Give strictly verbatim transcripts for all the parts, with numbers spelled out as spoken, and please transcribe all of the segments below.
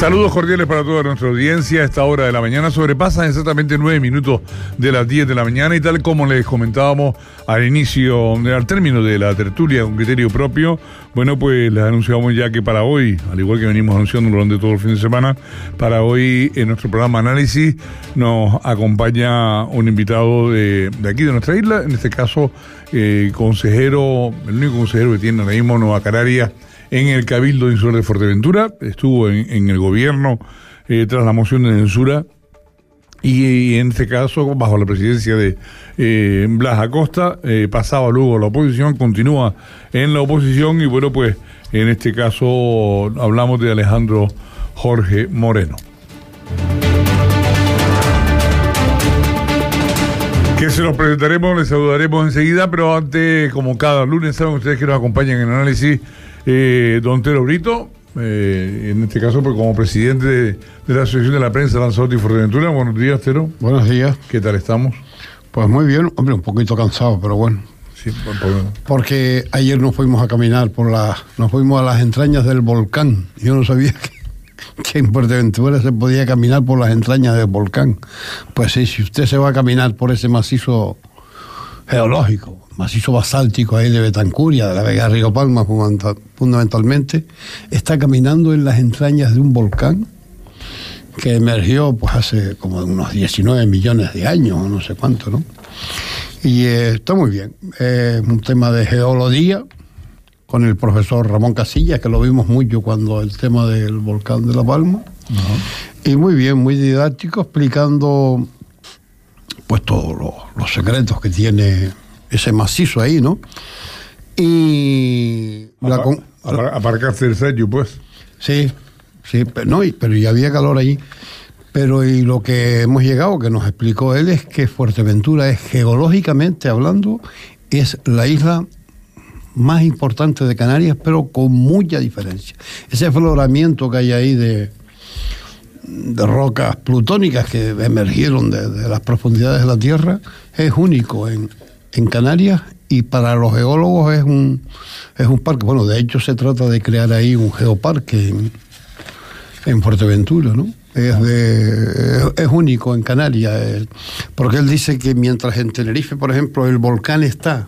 Saludos cordiales para toda nuestra audiencia. A esta hora de la mañana sobrepasan exactamente nueve minutos de las diez de la mañana y tal como les comentábamos al inicio, al término de la tertulia con criterio propio, bueno, pues les anunciamos ya que para hoy, al igual que venimos anunciando durante todo el fin de semana, para hoy en nuestro programa Análisis nos acompaña un invitado de, de aquí, de nuestra isla, en este caso, eh, consejero, el único consejero que tiene ahora mismo Nueva Canarias en el Cabildo Insular de Fuerteventura. Estuvo en, en el gobierno eh, tras la moción de censura y, y en este caso bajo la presidencia de eh, Blas Acosta, eh, pasaba luego a la oposición, continúa en la oposición y bueno, pues en este caso hablamos de Alejandro Jorge Moreno. Que se los presentaremos, les saludaremos enseguida, pero antes, como cada lunes, saben ustedes que nos acompañan en Análisis Eh, don Tero Brito, eh, en este caso pues, como presidente de, de la Asociación de la Prensa Lanzarote y Fuerteventura. Buenos días, Tero. Buenos días. ¿Qué tal estamos? Pues muy bien, hombre, un poquito cansado, pero bueno. Sí, pues, pues, porque ayer nos fuimos a caminar por la, nos fuimos a las entrañas del volcán. Yo no sabía que, que en Fuerteventura se podía caminar por las entrañas del volcán. Pues sí, si usted se va a caminar por ese macizo geológico, macizo basáltico ahí de Betancuria, de la Vega Río Palma fundamentalmente, está caminando en las entrañas de un volcán que emergió pues hace como unos diecinueve millones de años, o no sé cuánto, ¿no? Y eh, está muy bien. Es eh, un tema de geología con el profesor Ramón Casillas, que lo vimos mucho cuando el tema del volcán de La Palma. Uh-huh. Y muy bien, muy didáctico, explicando pues todos los, los secretos que tiene ese macizo ahí, ¿no? Y la con... aparcaste el sello, pues. Sí, sí, pero no, pero ya había calor allí. Pero y lo que hemos llegado, que nos explicó él, es que Fuerteventura es, geológicamente hablando, es la isla más importante de Canarias, pero con mucha diferencia. Ese afloramiento que hay ahí de de rocas plutónicas que emergieron de, de las profundidades de la Tierra es único en, en Canarias, y para los geólogos es un es un parque. Bueno, de hecho se trata de crear ahí un geoparque en, en Fuerteventura, ¿no? Es, de, es, es único en Canarias, es, porque él dice que mientras en Tenerife, por ejemplo, el volcán está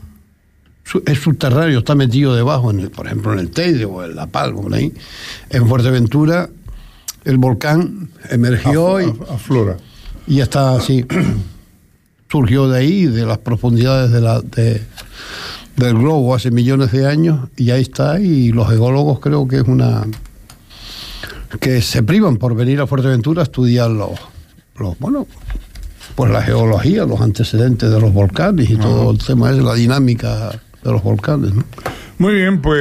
es subterráneo, está metido debajo, en el, por ejemplo en el Teide o en La Palma, por ahí, en Fuerteventura el volcán emergió y aflora. Y está así, surgió de ahí, de las profundidades de la, de, del globo hace millones de años, y ahí está, y los geólogos creo que es una... que se privan por venir a Fuerteventura a estudiar los, los bueno, pues la geología, los antecedentes de los volcanes y uh-huh. todo el tema de la dinámica de los volcanes, ¿no? Muy bien, pues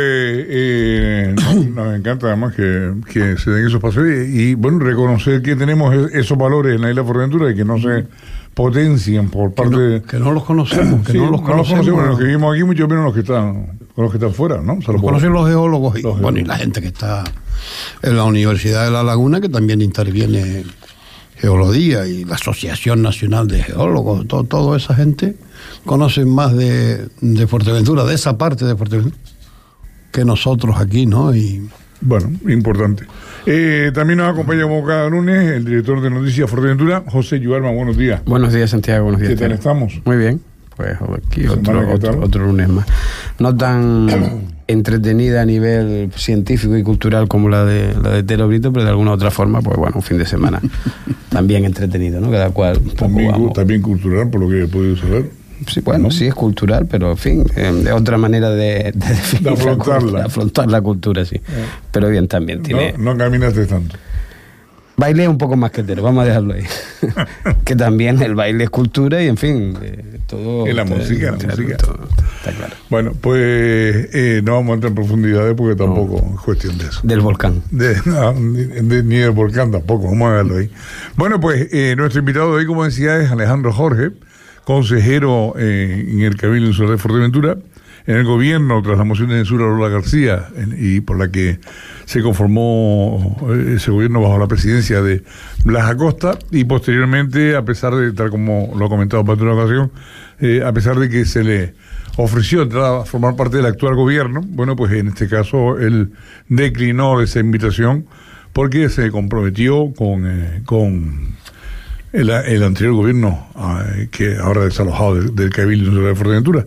eh, nos encanta además que, que se den esos pasos y, y bueno, reconocer que tenemos esos valores en la isla de Fuerteventura y que no se potencian por parte que no, de... que no los conocemos, que sí, no los no conocemos. Los conocemos, los que vivimos aquí, mucho menos los que están, los que están fuera, ¿no? O sea, los conocen los geólogos y, los bueno, y la gente que está en la Universidad de La Laguna, que también interviene en geología, y la Asociación Nacional de Geólogos, todo, toda esa gente conocen más de, de Fuerteventura, de esa parte de Fuerteventura, que nosotros aquí, ¿no? Y bueno, importante. Eh, también nos acompaña como cada lunes el director de Noticias Fuerteventura, José Yuarma. Buenos días. Buenos días, Santiago. Buenos días. ¿Qué tal estamos? Muy bien. Pues aquí otro, otro, otro lunes más. No tan entretenida a nivel científico y cultural como la de la de Tero Brito, pero de alguna otra forma, pues bueno, un fin de semana también entretenido, ¿no? Cada cual un poco también, vamos. También cultural, por lo que he podido saber. Sí, bueno, ¿no? Sí es cultural, pero en fin, eh, de otra manera de, de definir, de afrontarla. La, de afrontar la cultura, sí. Eh. Pero bien también tiene. No, no caminaste tanto. Bailé un poco más que Tero, vamos a dejarlo ahí. Que también el baile es cultura y en fin, eh, todo. Y la todo, música, la claro, música. Todo, está claro. Bueno, pues eh, no vamos a entrar en profundidades porque tampoco no. es cuestión de eso. Del volcán. De, no, de, de, ni del volcán tampoco, vamos a dejarlo ahí. Bueno, pues eh, nuestro invitado de hoy, como decía, es Alejandro Jorge, consejero eh, en el Cabildo Insular de Fuerteventura, en el gobierno tras la moción de censura de Lola García en, y por la que se conformó ese gobierno bajo la presidencia de Blas Acosta, y posteriormente, a pesar de, tal como lo ha comentado para otra ocasión, eh, a pesar de que se le ofreció entrar a formar parte del actual gobierno, bueno, pues en este caso él declinó esa invitación porque se comprometió con, eh, con el, el anterior gobierno, eh, que ahora desalojado del, del Cabildo de Fuerteventura.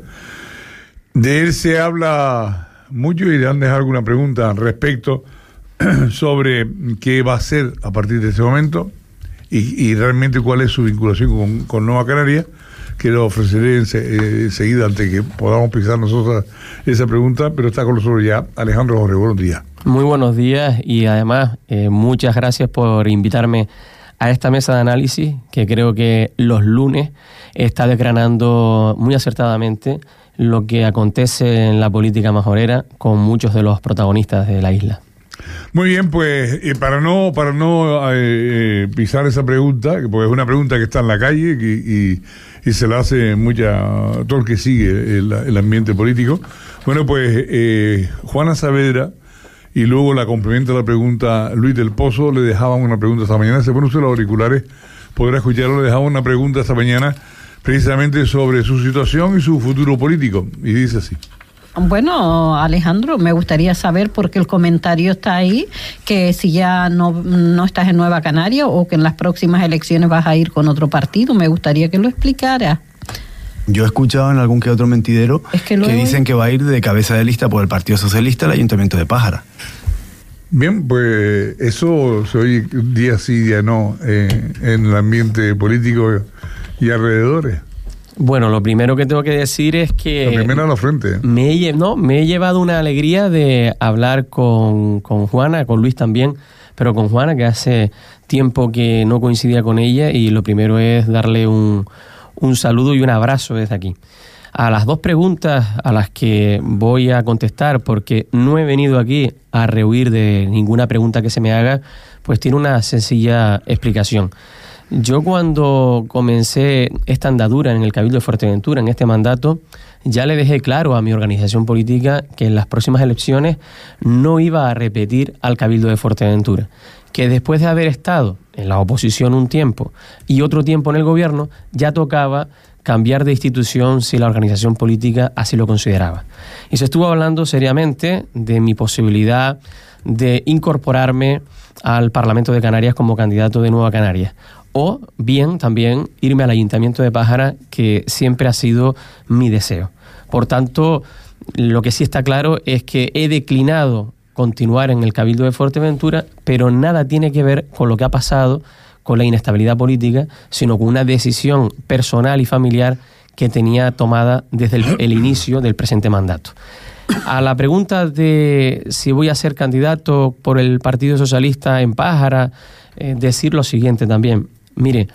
De él se habla mucho y le han dejado alguna pregunta al respecto sobre qué va a hacer a partir de este momento y, y realmente cuál es su vinculación con, con Nueva Canaria, que lo ofreceré enseguida en antes que podamos pisar nosotros esa pregunta, pero está con nosotros ya Alejandro Jorge. Buenos días. Muy buenos días y además eh, muchas gracias por invitarme a esta mesa de análisis que creo que los lunes está desgranando muy acertadamente lo que acontece en la política majorera con muchos de los protagonistas de la isla. Muy bien, pues eh, para no para no eh, pisar esa pregunta, porque es una pregunta que está en la calle y, y, y se la hace mucha todo el que sigue el, el ambiente político. Bueno, pues eh, Juana Saavedra y luego la complementa la pregunta Luis del Pozo, le dejaban una pregunta esta mañana. Se pone usted los auriculares, podrá escucharlo. Le dejaban una pregunta esta mañana precisamente sobre su situación y su futuro político, y dice así. Bueno, Alejandro, me gustaría saber, porque el comentario está ahí, que si ya no, no estás en Nueva Canaria o que en las próximas elecciones vas a ir con otro partido, me gustaría que lo explicara. Yo he escuchado en algún que otro mentidero es que, que dicen que va a ir de cabeza de lista por el Partido Socialista al Ayuntamiento de Pájara. Bien, pues eso se oye día sí, día no, eh, en el ambiente político y alrededores. Bueno, lo primero que tengo que decir es que... La primera a la frente. Me he, no, me he llevado una alegría de hablar con, con Juana, con Luis también, pero con Juana, que hace tiempo que no coincidía con ella, y lo primero es darle un, un saludo y un abrazo desde aquí. A las dos preguntas a las que voy a contestar, porque no he venido aquí a rehuir de ninguna pregunta que se me haga, pues tiene una sencilla explicación. Yo cuando comencé esta andadura en el Cabildo de Fuerteventura, en este mandato, ya le dejé claro a mi organización política que en las próximas elecciones no iba a repetir al Cabildo de Fuerteventura, que después de haber estado en la oposición un tiempo y otro tiempo en el gobierno, ya tocaba cambiar de institución si la organización política así lo consideraba. Y se estuvo hablando seriamente de mi posibilidad de incorporarme al Parlamento de Canarias como candidato de Nueva Canarias, o bien también irme al Ayuntamiento de Pájara, que siempre ha sido mi deseo. Por tanto, lo que sí está claro es que he declinado continuar en el Cabildo de Fuerteventura, pero nada tiene que ver con lo que ha pasado con la inestabilidad política, sino con una decisión personal y familiar que tenía tomada desde el, el inicio del presente mandato. A la pregunta de si voy a ser candidato por el Partido Socialista en Pájara, eh, decir lo siguiente también. Mire,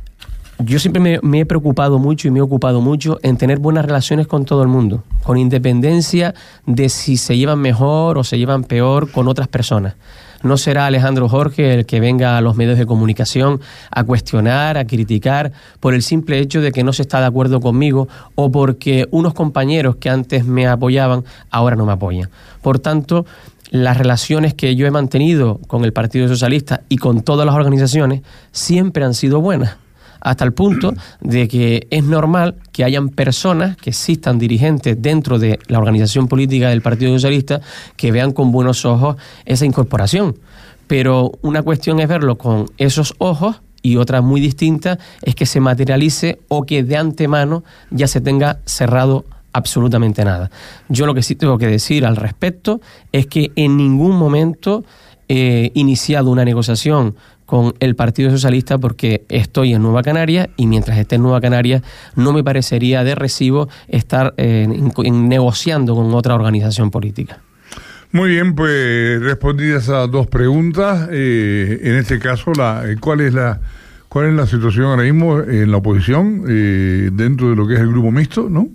yo siempre me, me he preocupado mucho y me he ocupado mucho en tener buenas relaciones con todo el mundo, con independencia de si se llevan mejor o se llevan peor con otras personas. No será Alejandro Jorge el que venga a los medios de comunicación a cuestionar, a criticar, por el simple hecho de que no se está de acuerdo conmigo o porque unos compañeros que antes me apoyaban ahora no me apoyan. Por tanto, las relaciones que yo he mantenido con el Partido Socialista y con todas las organizaciones siempre han sido buenas, hasta el punto de que es normal que hayan personas, que existan dirigentes dentro de la organización política del Partido Socialista que vean con buenos ojos esa incorporación. Pero una cuestión es verlo con esos ojos y otra muy distinta es que se materialice o que de antemano ya se tenga cerrado absolutamente nada. Yo lo que sí tengo que decir al respecto es que en ningún momento he iniciado una negociación con el Partido Socialista porque estoy en Nueva Canaria y mientras esté en Nueva Canaria no me parecería de recibo estar eh, en, en negociando con otra organización política. Muy bien, pues respondidas a dos preguntas, eh, en este caso, la, ¿cuál es la cuál es la situación ahora mismo en la oposición eh, dentro de lo que es el grupo mixto, ¿no?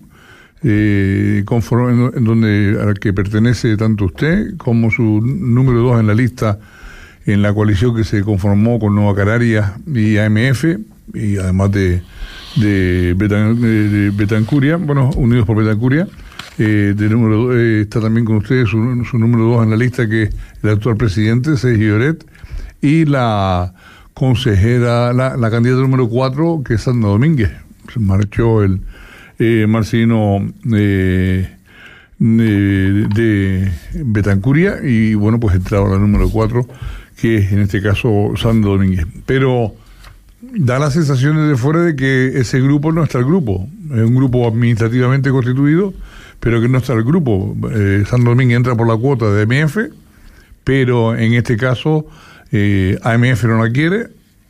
Eh, conforme, en, en donde al que pertenece tanto usted como su número dos en la lista en la coalición que se conformó con Nueva Canarias y A M F, y además de, de, Betan, de, de Betancuria, bueno, Unidos por Betancuria, eh, de número, eh, está también con ustedes su, su número dos en la lista, que es el actual presidente, Sergio Lloret, y la consejera, la, la candidata número cuatro, que es Sandra Domínguez. Se marchó el eh, Marcelino eh, de, de Betancuria, y bueno, pues entraba la número cuatro, que es en este caso Sandra Domínguez. Pero da la sensación desde fuera de que ese grupo no está el grupo. Es un grupo administrativamente constituido, pero que no está el grupo. Eh, Sandra Domínguez entra por la cuota de A M F, pero en este caso eh, A M F no la quiere.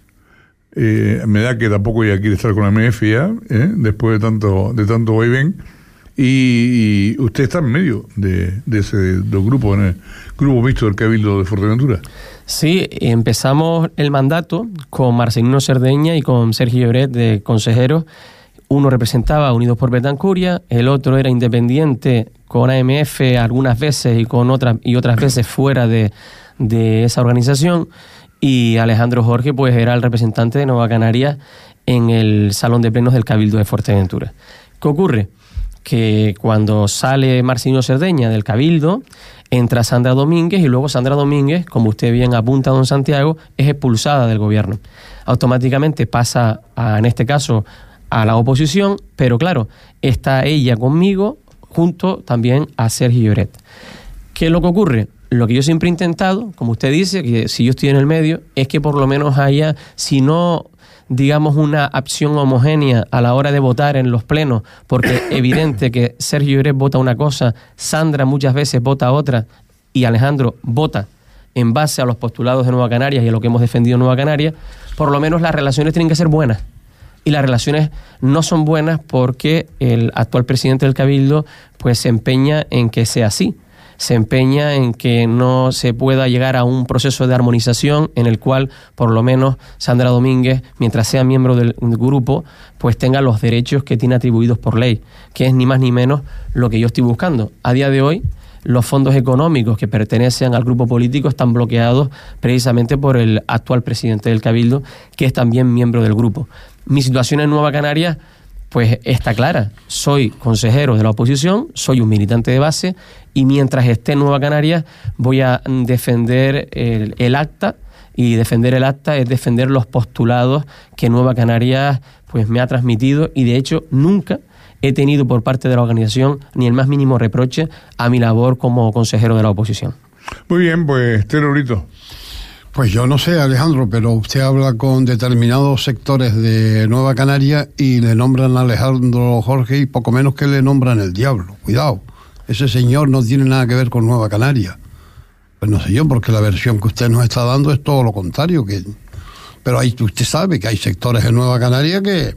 Eh, me da que tampoco ella quiere estar con A M F ya, ¿eh? después de tanto de tanto vaivén. Y, y usted está en medio de, de ese del grupo, en el grupo mixto del Cabildo de Fuerteventura. Sí, empezamos el mandato con Marcelino Cerdeña y con Sergio Lloret de consejeros. Uno representaba a Unidos por Betancuria, el otro era independiente con A M F algunas veces y con otras y otras veces fuera de, de esa organización. Y Alejandro Jorge pues era el representante de Nueva Canarias en el Salón de Plenos del Cabildo de Fuerteventura. ¿Qué ocurre? Que cuando sale Marcelino Cerdeña del Cabildo, entra Sandra Domínguez y luego Sandra Domínguez, como usted bien apunta, don Santiago, es expulsada del gobierno. Automáticamente pasa, a, en este caso, a la oposición, pero claro, está ella conmigo junto también a Sergio Lloret. ¿Qué es lo que ocurre? Lo que yo siempre he intentado, como usted dice, que si yo estoy en el medio, es que por lo menos haya, si no, digamos, una opción homogénea a la hora de votar en los plenos, porque es evidente que Sergio Lloret vota una cosa, Sandra muchas veces vota otra, y Alejandro vota en base a los postulados de Nueva Canarias y a lo que hemos defendido en Nueva Canarias, por lo menos las relaciones tienen que ser buenas. Y las relaciones no son buenas porque el actual presidente del Cabildo pues se empeña en que sea así. Se empeña en que no se pueda llegar a un proceso de armonización en el cual, por lo menos, Sandra Domínguez, mientras sea miembro del grupo, pues tenga los derechos que tiene atribuidos por ley, que es ni más ni menos lo que yo estoy buscando. A día de hoy, los fondos económicos que pertenecen al grupo político están bloqueados precisamente por el actual presidente del Cabildo, que es también miembro del grupo. Mi situación en Nueva Canarias pues está clara. Soy consejero de la oposición, soy un militante de base y mientras esté en Nueva Canarias voy a defender el, el acta, y defender el acta es defender los postulados que Nueva Canarias pues me ha transmitido, y de hecho nunca he tenido por parte de la organización ni el más mínimo reproche a mi labor como consejero de la oposición. Muy bien, pues Tero Brito. Pues yo no sé, Alejandro, pero usted habla con determinados sectores de Nueva Canaria y le nombran a Alejandro Jorge y poco menos que le nombran el diablo. Cuidado, ese señor no tiene nada que ver con Nueva Canaria. Pues no sé yo, porque la versión que usted nos está dando es todo lo contrario. Que Pero ahí usted sabe que hay sectores en Nueva Canaria que,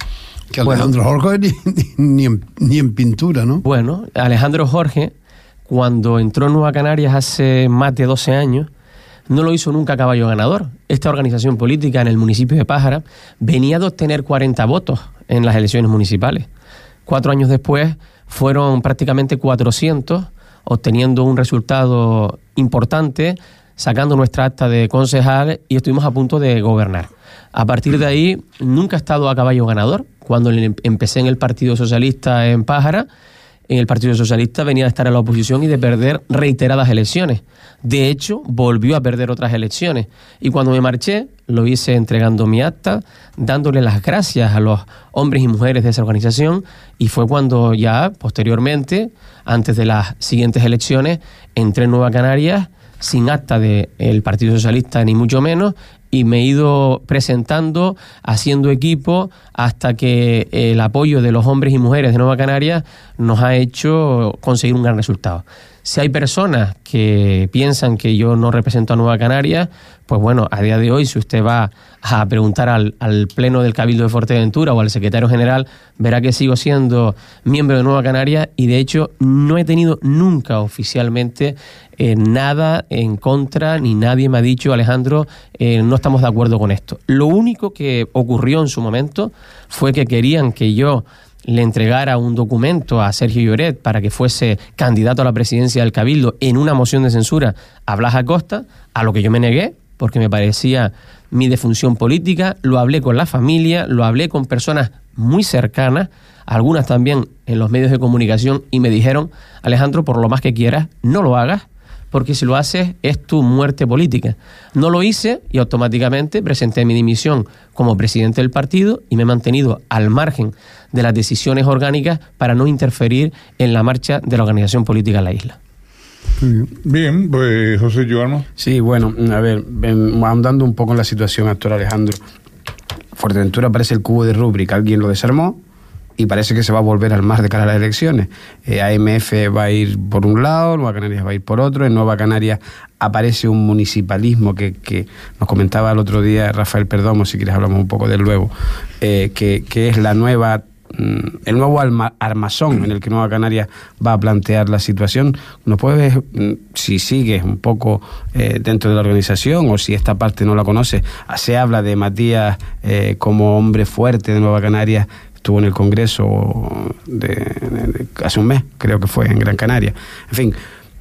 que Alejandro bueno, Jorge ni, ni, en, ni en pintura, ¿no? Bueno, Alejandro Jorge, cuando entró en Nueva Canarias hace más de doce años, no lo hizo nunca a caballo ganador. Esta organización política en el municipio de Pájara venía de obtener cuarenta votos en las elecciones municipales. Cuatro años después fueron prácticamente cuatrocientos, obteniendo un resultado importante, sacando nuestra acta de concejal, y estuvimos a punto de gobernar. A partir de ahí nunca he estado a caballo ganador. Cuando empecé en el Partido Socialista en Pájara, en el Partido Socialista venía de estar en la oposición y de perder reiteradas elecciones. De hecho, volvió a perder otras elecciones. Y cuando me marché, lo hice entregando mi acta, dándole las gracias a los hombres y mujeres de esa organización, y fue cuando ya, posteriormente, antes de las siguientes elecciones, entré en Nueva Canarias sin acta del Partido Socialista, ni mucho menos, y me he ido presentando, haciendo equipo, hasta que el apoyo de los hombres y mujeres de Nueva Canarias nos ha hecho conseguir un gran resultado. Si hay personas que piensan que yo no represento a Nueva Canarias, pues bueno, a día de hoy, si usted va a preguntar al, al Pleno del Cabildo de Fuerteventura o al secretario general, verá que sigo siendo miembro de Nueva Canarias, y de hecho no he tenido nunca oficialmente eh, nada en contra, ni nadie me ha dicho, Alejandro, eh, no estamos de acuerdo con esto. Lo único que ocurrió en su momento fue que querían que yo le entregara un documento a Sergio Lloret para que fuese candidato a la presidencia del Cabildo en una moción de censura a Blas Acosta, a lo que yo me negué, porque me parecía mi defunción política. Lo hablé con la familia, lo hablé con personas muy cercanas, algunas también en los medios de comunicación, y me dijeron: Alejandro, por lo más que quieras, no lo hagas, porque si lo haces es tu muerte política. No lo hice y automáticamente presenté mi dimisión como presidente del partido y me he mantenido al margen de las decisiones orgánicas para no interferir en la marcha de la organización política en la isla. Bien, pues José Joano. Sí, bueno, a ver, andando un poco en la situación actual, Alejandro. Fuerteventura parece el cubo de Rubik, alguien lo desarmó y parece que se va a volver al mar de cara a las elecciones. Eh, A M F va a ir por un lado, Nueva Canarias va a ir por otro. En Nueva Canarias aparece un municipalismo que, que nos comentaba el otro día Rafael Perdomo, si quieres hablamos un poco de él luego, eh, que, que es la nueva... el nuevo alma, armazón en el que Nueva Canarias va a plantear la situación. ¿Nos puedes, si sigues un poco eh, dentro de la organización o si esta parte no la conoces, se habla de Matías eh, como hombre fuerte de Nueva Canarias, estuvo en el Congreso de, de, de, hace un mes, creo que fue, en Gran Canaria. En fin,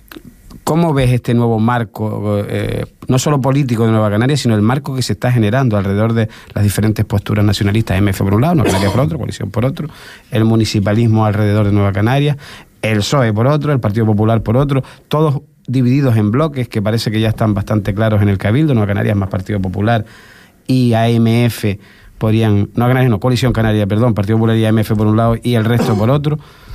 ¿cómo ves este nuevo marco, eh, no solo político de Nueva Canarias, sino el marco que se está generando alrededor de las diferentes posturas nacionalistas? M F por un lado, Nueva Canarias por otro, Coalición por otro, el municipalismo alrededor de Nueva Canarias, el P S O E por otro, el Partido Popular por otro, todos divididos en bloques que parece que ya están bastante claros en el Cabildo. Nueva Canarias más Partido Popular y A M F podrían, no, Canarias no, Coalición Canaria, perdón, Partido Popular y A M F por un lado y el resto por otro.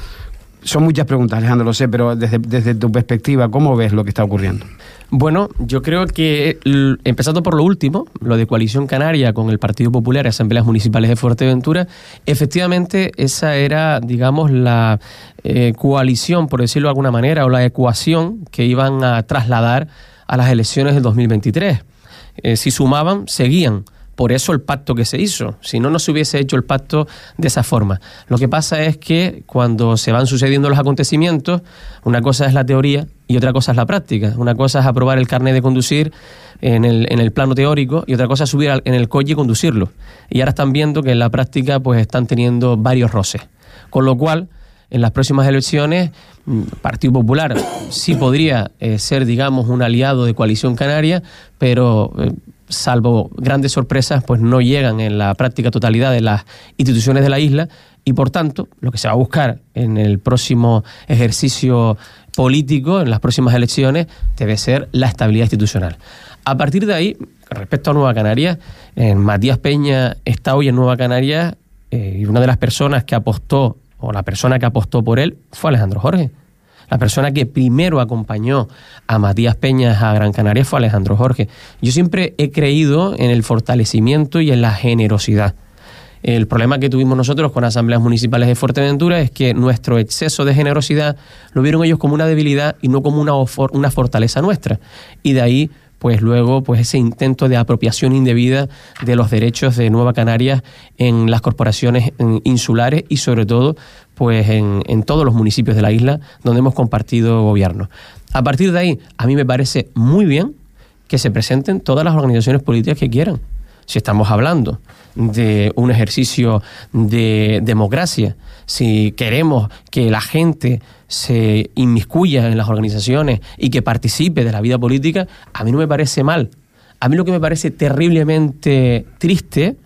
Son muchas preguntas, Alejandro, lo sé, pero desde, desde tu perspectiva, ¿cómo ves lo que está ocurriendo? Bueno, yo creo que, empezando por lo último, lo de Coalición Canaria con el Partido Popular y Asambleas Municipales de Fuerteventura, efectivamente esa era, digamos, la eh, coalición, por decirlo de alguna manera, o la ecuación que iban a trasladar a las elecciones del dos mil veintitrés. Eh, si sumaban, seguían. Por eso el pacto que se hizo. Si no, no se hubiese hecho el pacto de esa forma. Lo que pasa es que cuando se van sucediendo los acontecimientos, una cosa es la teoría y otra cosa es la práctica. Una cosa es aprobar el carnet de conducir en el, en el plano teórico y otra cosa es subir al, en el coche y conducirlo. Y ahora están viendo que en la práctica pues están teniendo varios roces. Con lo cual, en las próximas elecciones, Partido Popular sí podría eh, ser, digamos, un aliado de Coalición Canaria, pero... Eh, salvo grandes sorpresas, pues no llegan en la práctica totalidad de las instituciones de la isla y, por tanto, lo que se va a buscar en el próximo ejercicio político, en las próximas elecciones, debe ser la estabilidad institucional. A partir de ahí, respecto a Nueva Canarias, eh, Matías Peña está hoy en Nueva Canarias eh, y una de las personas que apostó, o la persona que apostó por él, fue Alejandro Jorge. La persona que primero acompañó a Matías Peña a Gran Canaria fue Alejandro Jorge. Yo siempre he creído en el fortalecimiento y en la generosidad. El problema que tuvimos nosotros con asambleas municipales de Fuerteventura es que nuestro exceso de generosidad lo vieron ellos como una debilidad y no como una, una fortaleza nuestra. Y de ahí, pues luego, pues ese intento de apropiación indebida de los derechos de Nueva Canarias en las corporaciones insulares y sobre todo pues en, en todos los municipios de la isla donde hemos compartido gobierno. A partir de ahí, a mí me parece muy bien que se presenten todas las organizaciones políticas que quieran. Si estamos hablando de un ejercicio de democracia, si queremos que la gente se inmiscuya en las organizaciones y que participe de la vida política, a mí no me parece mal. A mí lo que me parece terriblemente triste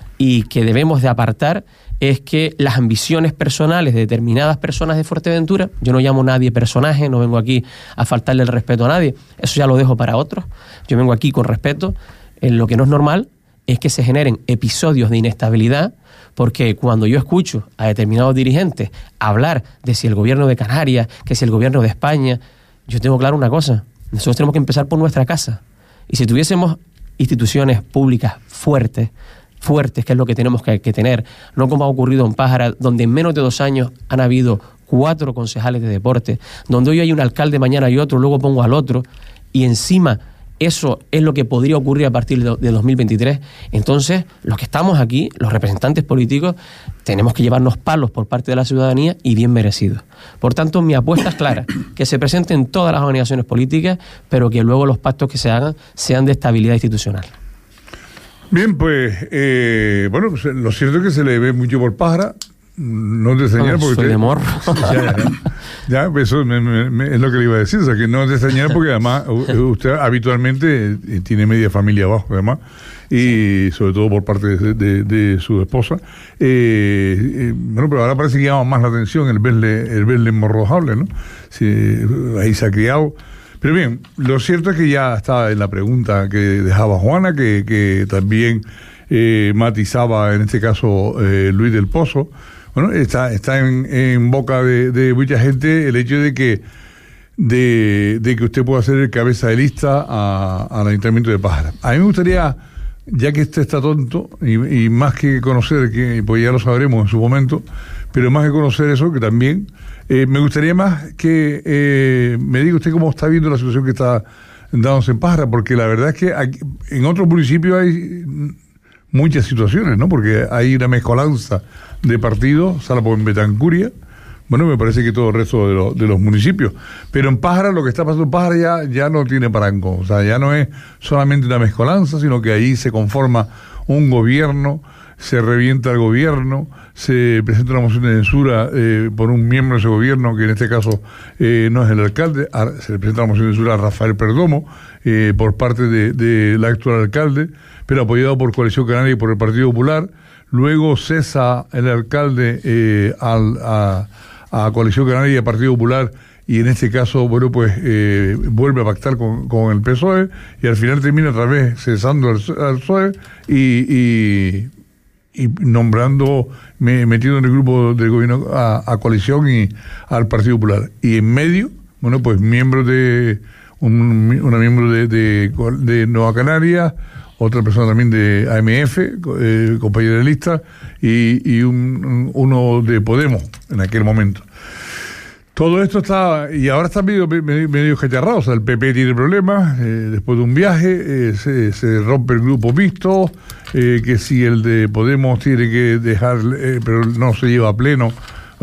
y que debemos de apartar es que las ambiciones personales de determinadas personas de Fuerteventura, yo no llamo a nadie personaje, no vengo aquí a faltarle el respeto a nadie, eso ya lo dejo para otros, yo vengo aquí con respeto. En lo que no es normal es que se generen episodios de inestabilidad, porque cuando yo escucho a determinados dirigentes hablar de si el gobierno de Canarias, que si el gobierno de España, yo tengo claro una cosa, nosotros tenemos que empezar por nuestra casa. Y si tuviésemos instituciones públicas fuertes, fuertes, que es lo que tenemos que, que tener, no como ha ocurrido en Pájara, donde en menos de dos años han habido cuatro concejales de deporte, donde hoy hay un alcalde, mañana hay otro, luego pongo al otro, y encima eso es lo que podría ocurrir a partir de, de dos mil veintitrés. Entonces, los que estamos aquí, los representantes políticos, tenemos que llevarnos palos por parte de la ciudadanía y bien merecidos. Por tanto, mi apuesta es clara, que se presenten todas las organizaciones políticas, pero que luego los pactos que se hagan sean de estabilidad institucional. Bien, pues, eh, bueno, pues, lo cierto es que se le ve mucho por Pájara. No te extrañar, porque soy te, de morro. Ya, ya, ya eso me, me, me, es lo que le iba a decir, o sea, que no te extrañar porque además usted habitualmente tiene media familia abajo, además, y sobre todo por parte de, de, de su esposa. Eh, eh, bueno, pero ahora parece que llama más la atención el verle, el verle morrojable, ¿no? Sí, ahí se ha criado. Pero bien, lo cierto es que ya está en la pregunta que dejaba Juana, que, que también eh, matizaba en este caso eh, Luis del Pozo. Bueno, está, está en, en boca de, de mucha gente el hecho de que de, de que usted pueda ser el cabeza de lista a, al Ayuntamiento de Pájara. A mí me gustaría, ya que este está tonto, y, y más que conocer, que pues ya lo sabremos en su momento, pero más que conocer eso, que también, eh, me gustaría más que eh, me diga usted cómo está viendo la situación que está dándose en Pájara, porque la verdad es que aquí, en otros municipios hay muchas situaciones, ¿no? Porque hay una mezcolanza de partidos, salvo en Betancuria, bueno, me parece que todo el resto de, lo, de los municipios. Pero en Pájara, lo que está pasando en Pájara ya, ya no tiene parangón. O sea, ya no es solamente una mezcolanza, sino que ahí se conforma un gobierno, se revienta el gobierno, se presenta una moción de censura eh, por un miembro de ese gobierno, que en este caso eh, no es el alcalde, se le presenta una moción de censura a Rafael Perdomo, eh, por parte del de, de actual alcalde, pero apoyado por Coalición Canaria y por el Partido Popular. Luego cesa el alcalde eh, al, a, a Coalición Canaria y al Partido Popular, y en este caso, bueno, pues eh, vuelve a pactar con, con el P S O E, y al final termina otra vez cesando al, al P S O E y, y, y nombrando, me, metido en el grupo del gobierno a, a Coalición y al Partido Popular. Y en medio, bueno, pues miembros de, un, una miembro de, de, de Nueva Canarias, otra persona también de A M F, eh, compañera de lista, y, y un, uno de Podemos en aquel momento. Todo esto está, y ahora está medio, medio, medio cacharrado. O sea, el P P tiene problemas, eh, después de un viaje, eh, se, se rompe el grupo mixto, eh, que si el de Podemos tiene que dejar, eh, pero no se lleva a pleno.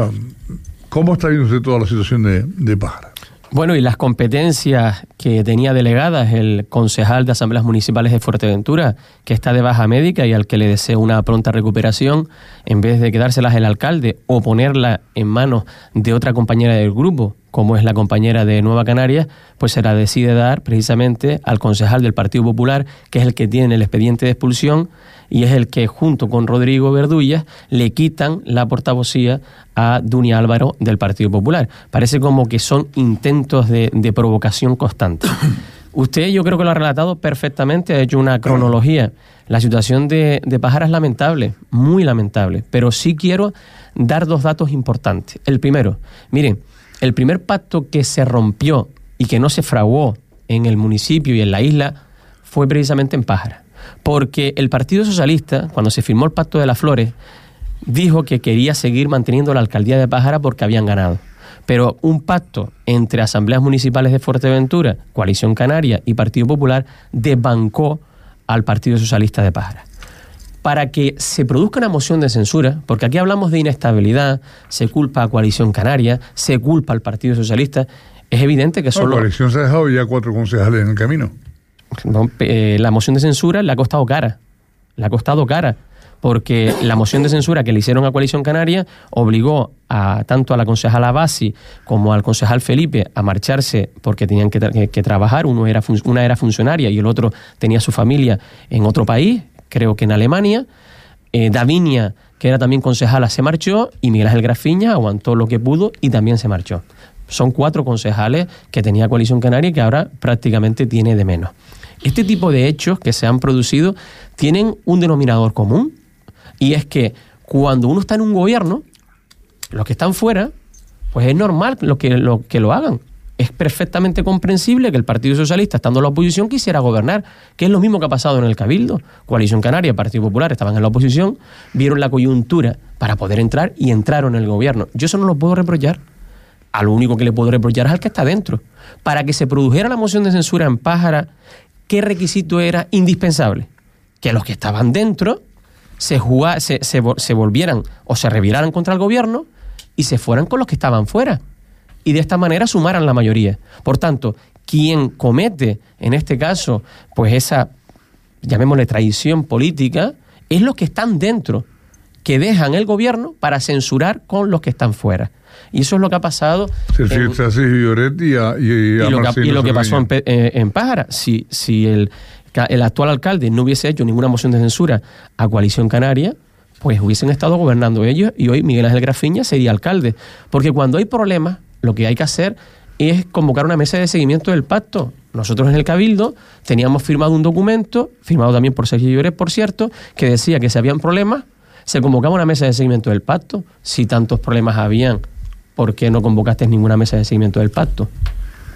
¿Cómo está viendo usted toda la situación de, de Pájara? Bueno, y las competencias que tenía delegadas el concejal de Asambleas Municipales de Fuerteventura, que está de baja médica y al que le deseo una pronta recuperación, en vez de quedárselas el alcalde o ponerla en manos de otra compañera del grupo, como es la compañera de Nueva Canarias, pues se la decide dar precisamente al concejal del Partido Popular, que es el que tiene el expediente de expulsión y es el que, junto con Rodrigo Verdullas, le quitan la portavocía a Duni Álvaro del Partido Popular. Parece como que son intentos de, de provocación constante. Usted, yo creo que lo ha relatado perfectamente, ha hecho una cronología. La situación de, de Pájara es lamentable, muy lamentable, pero sí quiero dar dos datos importantes. El primero, miren, el primer pacto que se rompió y que no se fraguó en el municipio y en la isla fue precisamente en Pájara. Porque el Partido Socialista, cuando se firmó el Pacto de las Flores, dijo que quería seguir manteniendo la alcaldía de Pájara porque habían ganado. Pero un pacto entre Asambleas Municipales de Fuerteventura, Coalición Canaria y Partido Popular desbancó al Partido Socialista de Pájara. Para que se produzca una moción de censura, porque aquí hablamos de inestabilidad, se culpa a Coalición Canaria, se culpa al Partido Socialista, es evidente que solo... La coalición se ha dejado ya cuatro concejales en el camino. No, eh, la moción de censura le ha costado cara, le ha costado cara, porque la moción de censura que le hicieron a Coalición Canaria obligó a tanto a la concejala Bassi como al concejal Felipe a marcharse porque tenían que, tra- que, que trabajar. Uno era fun- una era funcionaria y el otro tenía su familia en otro país, creo que en Alemania. eh, Davinia, que era también concejala, se marchó, y Miguel Ángel Grafiña aguantó lo que pudo y también se marchó. Son cuatro concejales que tenía Coalición Canaria y que ahora prácticamente tiene de menos. Este tipo de hechos que se han producido tienen un denominador común, y es que cuando uno está en un gobierno, los que están fuera, pues es normal lo que lo, que lo hagan. Es perfectamente comprensible que el Partido Socialista, estando en la oposición, quisiera gobernar, que es lo mismo que ha pasado en el Cabildo. Coalición Canaria, Partido Popular estaban en la oposición, vieron la coyuntura para poder entrar y entraron en el gobierno. Yo eso no lo puedo reprochar. A lo único que le puedo reprochar es al que está dentro. Para que se produjera la moción de censura en Pájara, ¿qué requisito era indispensable? Que los que estaban dentro se, jugá, se, se, se volvieran o se reviraran contra el gobierno y se fueran con los que estaban fuera. Y de esta manera sumaran la mayoría. Por tanto, quien comete, en este caso, pues esa, llamémosle traición política, es los que están dentro, que dejan el gobierno para censurar con los que están fuera. Y eso es lo que ha pasado. Se en, a Lloret y a, y, y a y lo que, y lo que pasó en, eh, en Pájara. Si, si el, el actual alcalde no hubiese hecho ninguna moción de censura a Coalición Canaria, pues hubiesen estado gobernando ellos y hoy Miguel Ángel Grafiña sería alcalde. Porque cuando hay problemas, lo que hay que hacer es convocar una mesa de seguimiento del pacto. Nosotros en el Cabildo teníamos firmado un documento, firmado también por Sergio Lloret, por cierto, que decía que si habían problemas, se convocaba una mesa de seguimiento del pacto. Si tantos problemas habían, ¿por qué no convocaste ninguna mesa de seguimiento del pacto?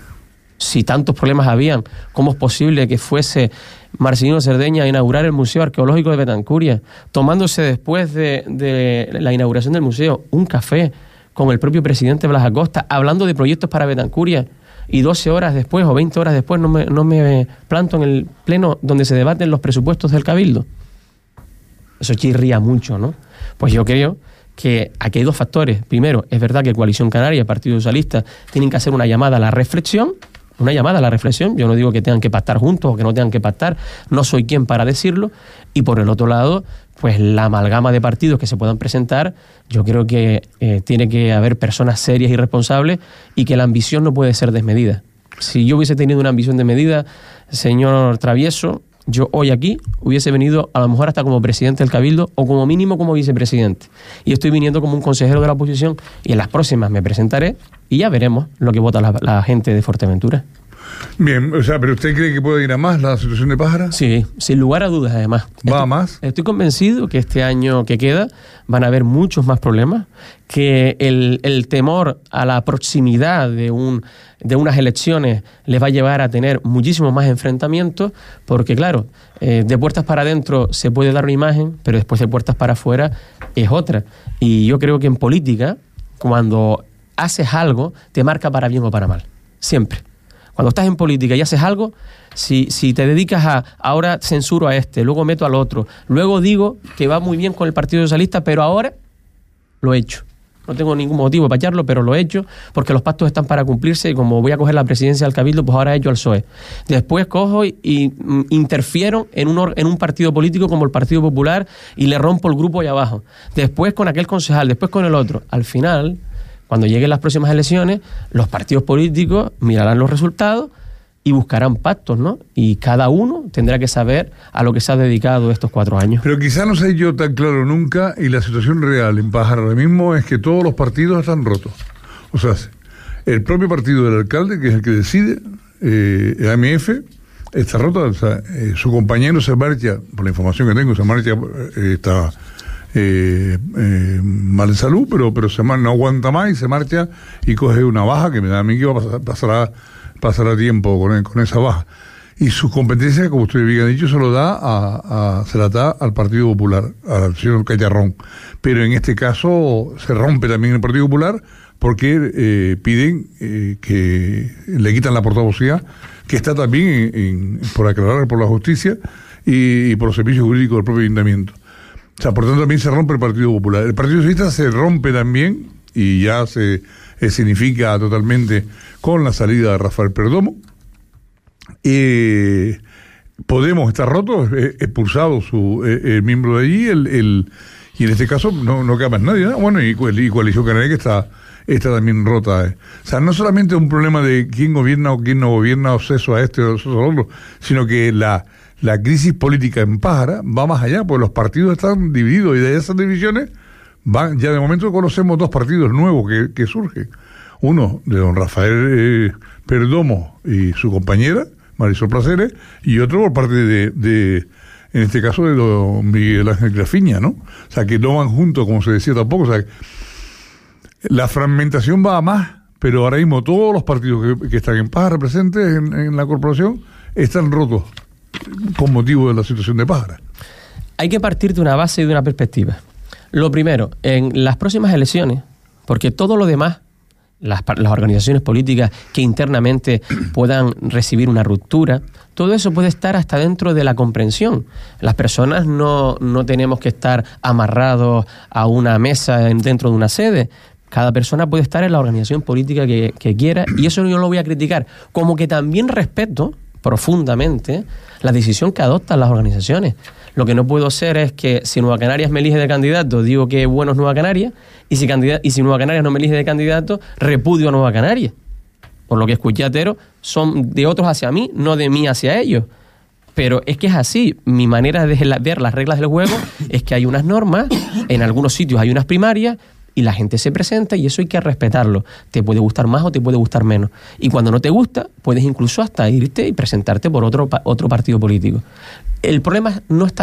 Si tantos problemas habían, ¿cómo es posible que fuese Marcelino Cerdeña a inaugurar el Museo Arqueológico de Betancuria, tomándose después de, de la inauguración del museo un café con el propio presidente Blas Acosta, hablando de proyectos para Betancuria, y doce horas después o veinte horas después no me, no me planto en el pleno donde se debaten los presupuestos del Cabildo? Eso chirría mucho, ¿no? Pues yo creo que aquí hay dos factores. Primero, es verdad que Coalición Canaria y Partido Socialista tienen que hacer una llamada a la reflexión, una llamada a la reflexión. Yo no digo que tengan que pactar juntos o que no tengan que pactar, no soy quien para decirlo. Y por el otro lado, pues la amalgama de partidos que se puedan presentar, yo creo que eh, tiene que haber personas serias y responsables, y que la ambición no puede ser desmedida. Si yo hubiese tenido una ambición desmedida, señor Travieso, yo hoy aquí hubiese venido a lo mejor hasta como presidente del Cabildo, o como mínimo como vicepresidente. Y estoy viniendo como un consejero de la oposición, y en las próximas me presentaré y ya veremos lo que vota la, la gente de Fuerteventura. Bien, o sea, ¿pero usted cree que puede ir a más la situación de Pájara? Sí, sin lugar a dudas, además. ¿Va estoy, a más? Estoy convencido que este año que queda van a haber muchos más problemas, que el, el temor a la proximidad de, un, de unas elecciones les va a llevar a tener muchísimos más enfrentamientos, porque claro, eh, de puertas para adentro se puede dar una imagen, pero después de puertas para afuera es otra. Y yo creo que en política, cuando haces algo, te marca para bien o para mal. Siempre. Cuando estás en política y haces algo, si, si te dedicas a, ahora censuro a este, luego meto al otro, luego digo que va muy bien con el Partido Socialista, pero ahora lo he hecho. No tengo ningún motivo para echarlo, pero lo he hecho porque los pactos están para cumplirse, y como voy a coger la presidencia del Cabildo, pues ahora he hecho al P S O E. Después cojo y, y mm, interfiero en un, en un partido político como el Partido Popular y le rompo el grupo ahí abajo. Después con aquel concejal, después con el otro. Al final, cuando lleguen las próximas elecciones, los partidos políticos mirarán los resultados y buscarán pactos, ¿no? Y cada uno tendrá que saber a lo que se ha dedicado estos cuatro años. Pero quizá no sé yo tan claro nunca, y la situación real en Pájara ahora mismo es que todos los partidos están rotos. O sea, el propio partido del alcalde, que es el que decide, eh, el A M F, está roto. O sea, eh, su compañero se marcha, por la información que tengo, se marcha, eh, está... Eh, eh, mal en salud, pero, pero se no aguanta más y se marcha y coge una baja que me da a mí que va a pasar, pasará, pasará tiempo con, con esa baja. Y sus competencias, como usted bien ha dicho, se lo da a, a, se la da al Partido Popular, al señor Cacharrón. Pero en este caso se rompe también el Partido Popular, porque eh, piden eh, que le quitan la portavocía, que está también en, en, por aclarar por la justicia y, y por los servicios jurídicos del propio ayuntamiento. O sea, por tanto también se rompe el Partido Popular. El Partido Socialista se rompe también, y ya se eh, significa totalmente con la salida de Rafael Perdomo. Eh, Podemos estar rotos, eh, expulsado su eh, el miembro de allí, el, el, y en este caso no, no queda más nadie, ¿no? Bueno, y, y Coalición Canaria, que está, está también rota. Eh. O sea, no solamente un problema de quién gobierna o quién no gobierna, o ceso a este o ceso al otro, sino que la... La crisis política en Pájara va más allá, porque los partidos están divididos, y de esas divisiones van, ya de momento conocemos dos partidos nuevos que, que surgen. Uno de don Rafael eh, Perdomo y su compañera, Marisol Placeres, y otro por parte de, de, en este caso, de don Miguel Ángel Grafiña, ¿no? O sea, que no van juntos, como se decía tampoco. O sea, la fragmentación va a más, pero ahora mismo todos los partidos que, que están en Pájara presentes en, en la corporación están rotos con motivo de la situación de Pájara. Hay que partir de una base y de una perspectiva. Lo primero, en las próximas elecciones, porque todo lo demás, las, las organizaciones políticas que internamente puedan recibir una ruptura, todo eso puede estar hasta dentro de la comprensión. Las personas no, no tenemos que estar amarrados a una mesa dentro de una sede. Cada persona puede estar en la organización política que, que quiera, y eso yo no lo voy a criticar. Como que también respeto profundamente la decisión que adoptan las organizaciones. Lo que no puedo hacer es que si Nueva Canarias me elige de candidato, digo que bueno es Nueva Canarias, y si, y si Nueva Canarias no me elige de candidato, repudio a Nueva Canarias. Por lo que escuché a Tero, son de otros hacia mí, no de mí hacia ellos. Pero es que es así. Mi manera de ver las reglas del juego es que hay unas normas, en algunos sitios hay unas primarias, y la gente se presenta, y eso hay que respetarlo. Te puede gustar más o te puede gustar menos. Y cuando no te gusta, puedes incluso hasta irte y presentarte por otro, otro partido político. El problema no está ahí.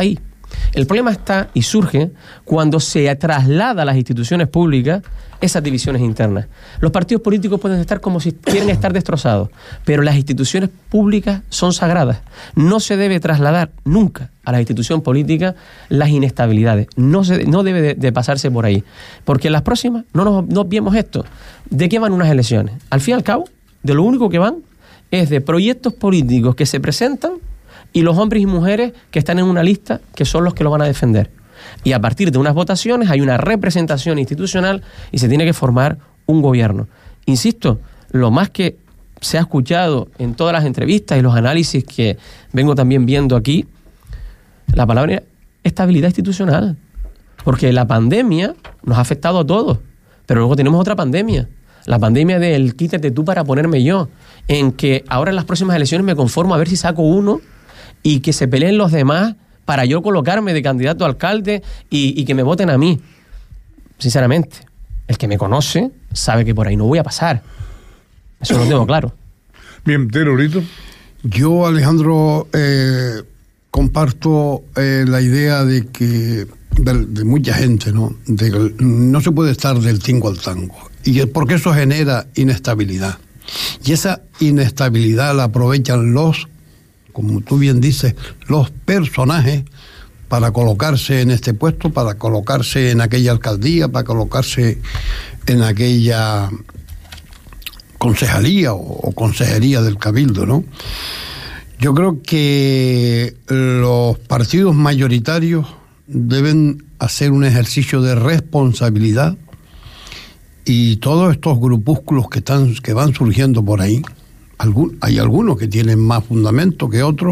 El problema está y surge cuando se traslada a las instituciones públicas esas divisiones internas. Los partidos políticos pueden estar como si quieren estar destrozados, pero las instituciones públicas son sagradas. No se debe trasladar nunca a la institución política las inestabilidades. No, se, no debe de, de pasarse por ahí. Porque en las próximas no nos no viemos esto. ¿De qué van unas elecciones? Al fin y al cabo, de lo único que van es de proyectos políticos que se presentan y los hombres y mujeres que están en una lista que son los que lo van a defender. Y a partir de unas votaciones hay una representación institucional y se tiene que formar un gobierno. Insisto, lo más que se ha escuchado en todas las entrevistas y los análisis que vengo también viendo aquí, la palabra es estabilidad institucional. Porque la pandemia nos ha afectado a todos, pero luego tenemos otra pandemia. La pandemia del quítate tú para ponerme yo, en que ahora en las próximas elecciones me conformo a ver si saco uno y que se peleen los demás para yo colocarme de candidato a alcalde y, y que me voten a mí. Sinceramente, el que me conoce sabe que por ahí no voy a pasar. Eso lo tengo claro. Bien, Terorito. Yo, Alejandro, eh, comparto eh, la idea de que de, de mucha gente, ¿no? De que no se puede estar del tingo al tango. Y porque eso genera inestabilidad. Y esa inestabilidad la aprovechan los, como tú bien dices, los personajes para colocarse en este puesto, para colocarse en aquella alcaldía, para colocarse en aquella concejalía o, o consejería del Cabildo, ¿no? Yo creo que los partidos mayoritarios deben hacer un ejercicio de responsabilidad y todos estos grupúsculos que están que van surgiendo por ahí, algún, hay algunos que tienen más fundamento que otros,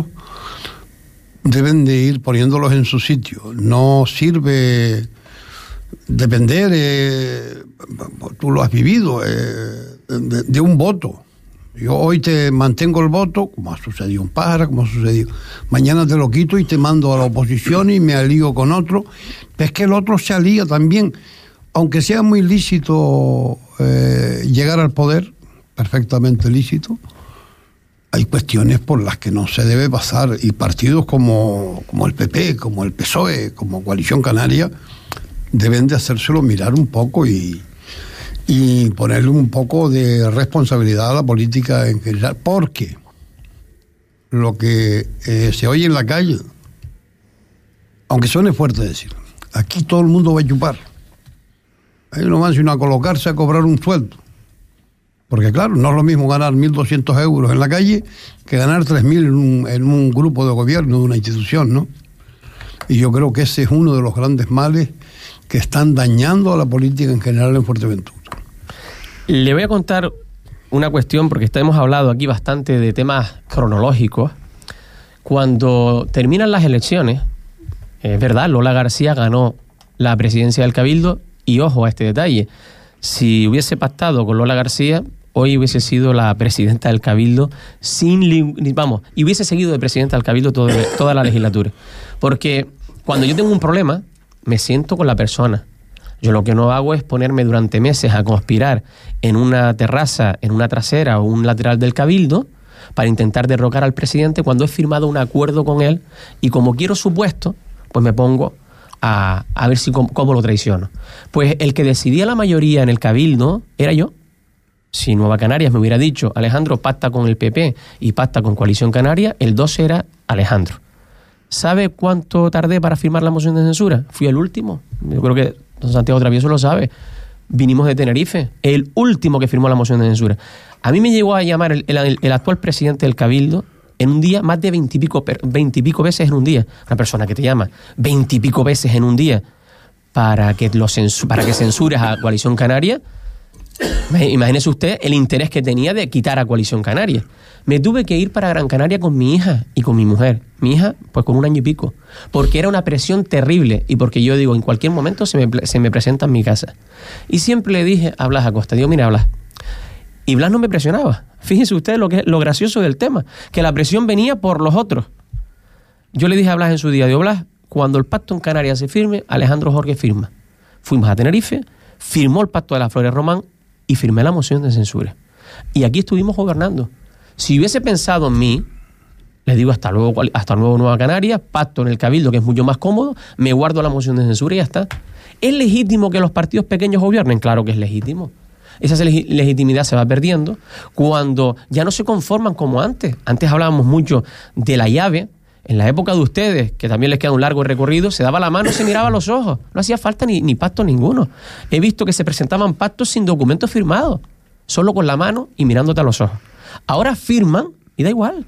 deben de ir poniéndolos en su sitio. No sirve depender, eh, tú lo has vivido, eh, de, de un voto. Yo hoy te mantengo el voto, como ha sucedido en Pájara, como ha sucedido. Mañana te lo quito y te mando a la oposición y me alío con otro. Es que el otro se alía también. Aunque sea muy lícito eh, llegar al poder, perfectamente lícito, hay cuestiones por las que no se debe pasar. Y partidos como, como el P P, como el P S O E, como Coalición Canaria, deben de hacérselo mirar un poco y, y ponerle un poco de responsabilidad a la política en general. Porque lo que eh, se oye en la calle, aunque suene fuerte decir, aquí todo el mundo va a chupar. Ahí no van sino a colocarse a cobrar un sueldo. Porque claro, no es lo mismo ganar mil doscientos euros en la calle que ganar tres mil en un, en un grupo de gobierno de una institución, ¿no? Y yo creo que ese es uno de los grandes males que están dañando a la política en general en Fuerteventura. Le voy a contar una cuestión, porque hemos hablado aquí bastante de temas cronológicos. Cuando terminan las elecciones, es verdad, Lola García ganó la presidencia del Cabildo. Y ojo a este detalle, si hubiese pactado con Lola García, hoy hubiese sido la presidenta del Cabildo sin, vamos, y hubiese seguido de presidenta del Cabildo todo, toda la legislatura. Porque cuando yo tengo un problema, me siento con la persona. Yo lo que no hago es ponerme durante meses a conspirar en una terraza, en una trasera o un lateral del Cabildo para intentar derrocar al presidente cuando he firmado un acuerdo con él y como quiero su puesto, pues me pongo A, a ver si cómo, cómo lo traiciono. Pues el que decidía la mayoría en el Cabildo era yo. Si Nueva Canarias me hubiera dicho Alejandro pacta con el P P y pacta con Coalición Canaria, el doce era Alejandro. ¿Sabe cuánto tardé para firmar la moción de censura? Fui el último. Yo creo que don Santiago Travieso lo sabe. Vinimos de Tenerife, el último que firmó la moción de censura. A mí me llegó a llamar el, el, el actual presidente del Cabildo en un día, más de veintipico veintipico veces en un día. Una persona que te llama veintipico veces en un día para que, lo censu para que censures a Coalición Canaria. Imagínese usted el interés que tenía de quitar a Coalición Canaria. Me tuve que ir para Gran Canaria con mi hija y con mi mujer. Mi hija, pues con un año y pico. Porque era una presión terrible y porque yo digo, en cualquier momento se me, se me presenta en mi casa. Y siempre le dije a Blas Acosta, digo, mira Blas, y Blas no me presionaba. Fíjense ustedes lo que lo gracioso del tema, que la presión venía por los otros. Yo le dije a Blas en su día, digo, Blas, cuando el pacto en Canarias se firme, Alejandro Jorge firma. Fuimos a Tenerife, firmó el pacto de las Flores Román y firmé la moción de censura. Y aquí estuvimos gobernando. Si hubiese pensado en mí, Le digo hasta luego, hasta luego Nueva Canarias, pacto en el Cabildo, que es mucho más cómodo, me guardo la moción de censura y ya está. ¿Es legítimo que los partidos pequeños gobiernen? Claro que es legítimo. Esa legitimidad se va perdiendo cuando ya no se conforman como antes. Antes hablábamos mucho de la llave. En la época de ustedes, que también les queda un largo recorrido, se daba la mano y se miraba a los ojos. No hacía falta ni, ni pacto ninguno. He visto que se presentaban pactos sin documentos firmados, solo con la mano y mirándote a los ojos. Ahora firman y da igual.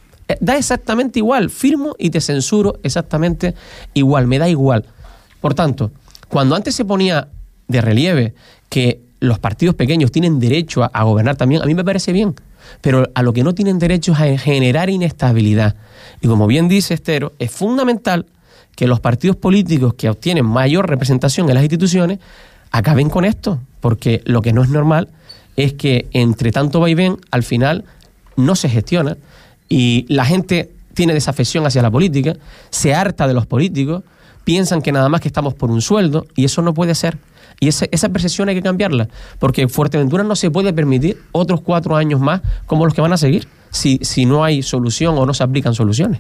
Da exactamente igual. Firmo y te censuro exactamente igual. Me da igual. Por tanto, cuando antes se ponía de relieve que los partidos pequeños tienen derecho a, a gobernar también, a mí me parece bien. Pero a lo que no tienen derecho es a generar inestabilidad. Y como bien dice Estero, es fundamental que los partidos políticos que obtienen mayor representación en las instituciones acaben con esto. Porque lo que no es normal es que entre tanto vaivén, al final no se gestiona. Y la gente tiene desafección hacia la política, se harta de los políticos, piensan que nada más que estamos por un sueldo, y eso no puede ser. Y esa, esa percepción hay que cambiarla, porque Fuerteventura no se puede permitir otros cuatro años más como los que van a seguir, si, si no hay solución o no se aplican soluciones.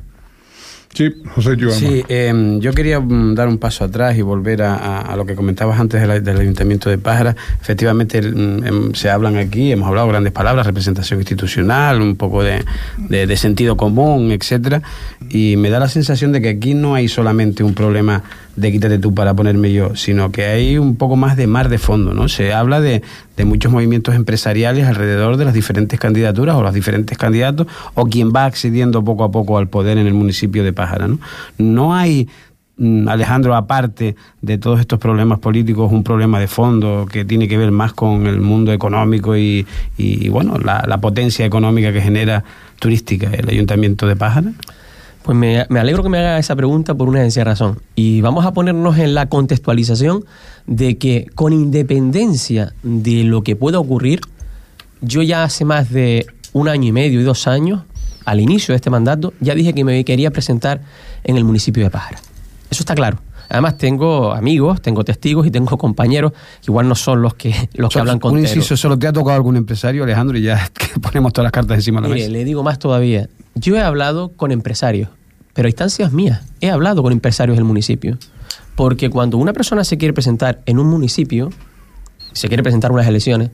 Sí, José Joan. Sí, eh, yo quería um, dar un paso atrás y volver a, a, a lo que comentabas antes de la, del Ayuntamiento de Pájara. Efectivamente, um, se hablan aquí, hemos hablado grandes palabras, representación institucional, un poco de, de, de sentido común, etcétera. Y me da la sensación de que aquí no hay solamente un problema de quítate tú para ponerme yo, sino que hay un poco más de mar de fondo, ¿no? Se habla de, de muchos movimientos empresariales alrededor de las diferentes candidaturas o los diferentes candidatos o quien va accediendo poco a poco al poder en el municipio de Pájara, ¿no? No hay, Alejandro, aparte de todos estos problemas políticos, un problema de fondo que tiene que ver más con el mundo económico y, y bueno, la, la potencia económica que genera turística el Ayuntamiento de Pájara. Pues me, me alegro que me haga esa pregunta por una sencilla razón. Y vamos a ponernos en la contextualización de que, con independencia de lo que pueda ocurrir, yo ya hace más de un año y medio y dos años, al inicio de este mandato, ya dije que me quería presentar en el municipio de Pájara. Eso está claro. Además tengo amigos, tengo testigos y tengo compañeros que igual no son los que los que hablan con un inciso, ¿solo te ha tocado algún empresario, Alejandro? Y ya que ponemos todas las cartas encima de la Mire, mesa. le digo más todavía. Yo he hablado con empresarios, pero a instancias mías. He hablado con empresarios del municipio. Porque cuando una persona se quiere presentar en un municipio, se quiere presentar unas elecciones,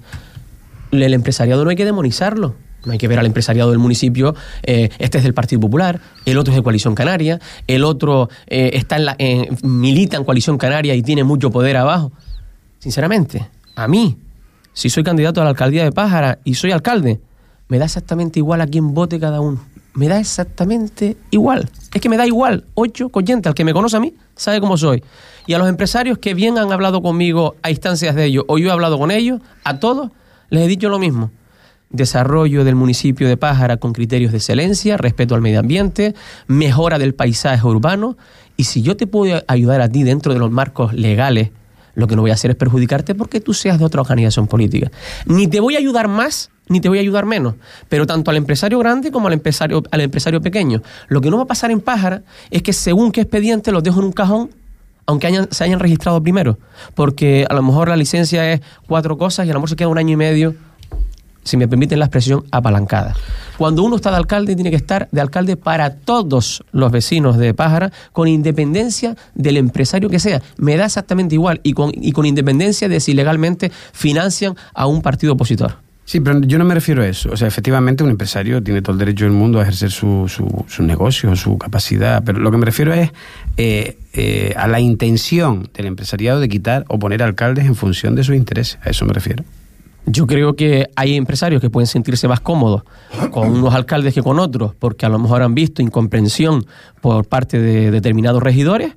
el empresariado no hay que demonizarlo. No hay que ver al empresariado del municipio, eh, este es del Partido Popular, el otro es de Coalición Canaria, el otro eh, está en la, en, milita en Coalición Canaria y tiene mucho poder abajo. Sinceramente, a mí, si soy candidato a la alcaldía de Pájara y soy alcalde, me da exactamente igual a quién vote cada uno. Me da exactamente igual. Es que me da igual. Ocho coyentes, al que me conoce a mí, sabe cómo soy. Y a los empresarios que bien han hablado conmigo a instancias de ellos, o yo he hablado con ellos, a todos les he dicho lo mismo. Desarrollo del municipio de Pájara con criterios de excelencia, respeto al medio ambiente, mejora del paisaje urbano. Y si yo te puedo ayudar a ti dentro de los marcos legales, lo que no voy a hacer es perjudicarte porque tú seas de otra organización política. Ni te voy a ayudar más, ni te voy a ayudar menos. Pero tanto al empresario grande como al empresario, al empresario pequeño. Lo que no va a pasar en Pájara es que según qué expediente los dejo en un cajón, aunque hayan, se hayan registrado primero. Porque a lo mejor la licencia es cuatro cosas y a lo mejor se queda un año y medio, si me permiten la expresión, apalancada. Cuando uno está de alcalde, tiene que estar de alcalde para todos los vecinos de Pájara, con independencia del empresario que sea. Me da exactamente igual, y con, y con independencia de si legalmente financian a un partido opositor. Sí, pero yo no me refiero a eso. O sea, efectivamente un empresario tiene todo el derecho del mundo a ejercer su, su, su negocio, su capacidad, pero lo que me refiero es eh, eh, a la intención del empresariado de quitar o poner alcaldes en función de sus intereses. A eso me refiero. Yo creo que hay empresarios que pueden sentirse más cómodos con unos alcaldes que con otros, porque a lo mejor han visto incomprensión por parte de determinados regidores,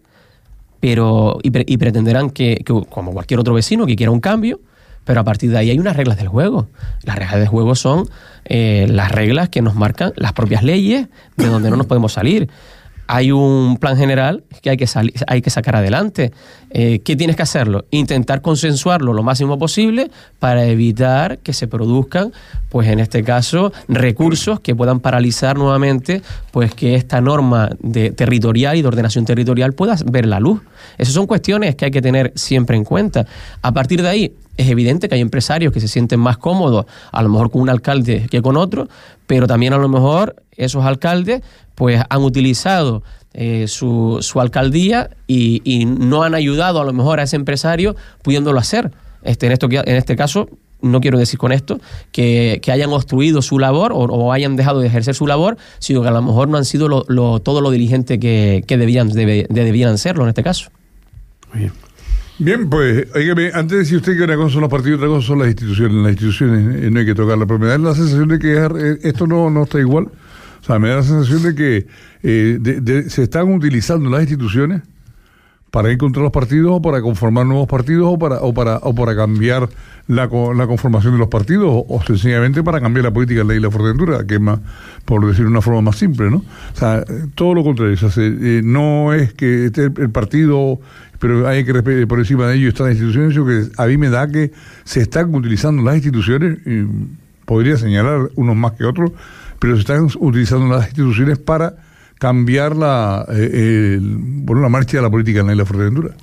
pero y, pre, y pretenderán que, que, como cualquier otro vecino que quiera un cambio, pero a partir de ahí hay unas reglas del juego. Las reglas del juego son eh, las reglas que nos marcan las propias leyes, de donde no nos podemos salir. Hay un plan general que hay que, salir, hay que sacar adelante. Eh, ¿Qué tienes que hacerlo? Intentar consensuarlo lo máximo posible para evitar que se produzcan, pues en este caso, recursos que puedan paralizar nuevamente, pues que esta norma de territorial y de ordenación territorial pueda ver la luz. Esas son cuestiones que hay que tener siempre en cuenta. A partir de ahí, Es evidente que hay empresarios que se sienten más cómodos, a lo mejor con un alcalde que con otro, pero también a lo mejor esos alcaldes pues han utilizado eh, su, su alcaldía y, y no han ayudado a lo mejor a ese empresario pudiéndolo hacer. Este, en, esto, en este caso, no quiero decir con esto que, que hayan obstruido su labor o, o hayan dejado de ejercer su labor, sino que a lo mejor no han sido lo, lo, todo lo diligente que, que debían, debe, debían serlo en este caso. Muy bien. Bien, pues, oígame, antes de decir usted que una cosa son los partidos y otra cosa son las instituciones. Las instituciones eh, no hay que tocarlas, pero me da la sensación de que eh, esto no, no está igual. O sea, me da la sensación de que eh, de, de, se están utilizando las instituciones para ir contra los partidos o para conformar nuevos partidos o para o para o para cambiar la, la conformación de los partidos o, o sencillamente para cambiar la política de la isla de Fuerteventura, que es más, por decir de una forma más simple, ¿no? O sea, todo lo contrario. O sea, se, eh, no es que esté el, el partido, pero hay que respetar, por encima de ello están las instituciones, sino que a mí me da que se están utilizando las instituciones, y podría señalar unos más que otros, pero se están utilizando las instituciones para cambiar la eh, el, bueno, la marcha de la política en la isla de Fuerteventura.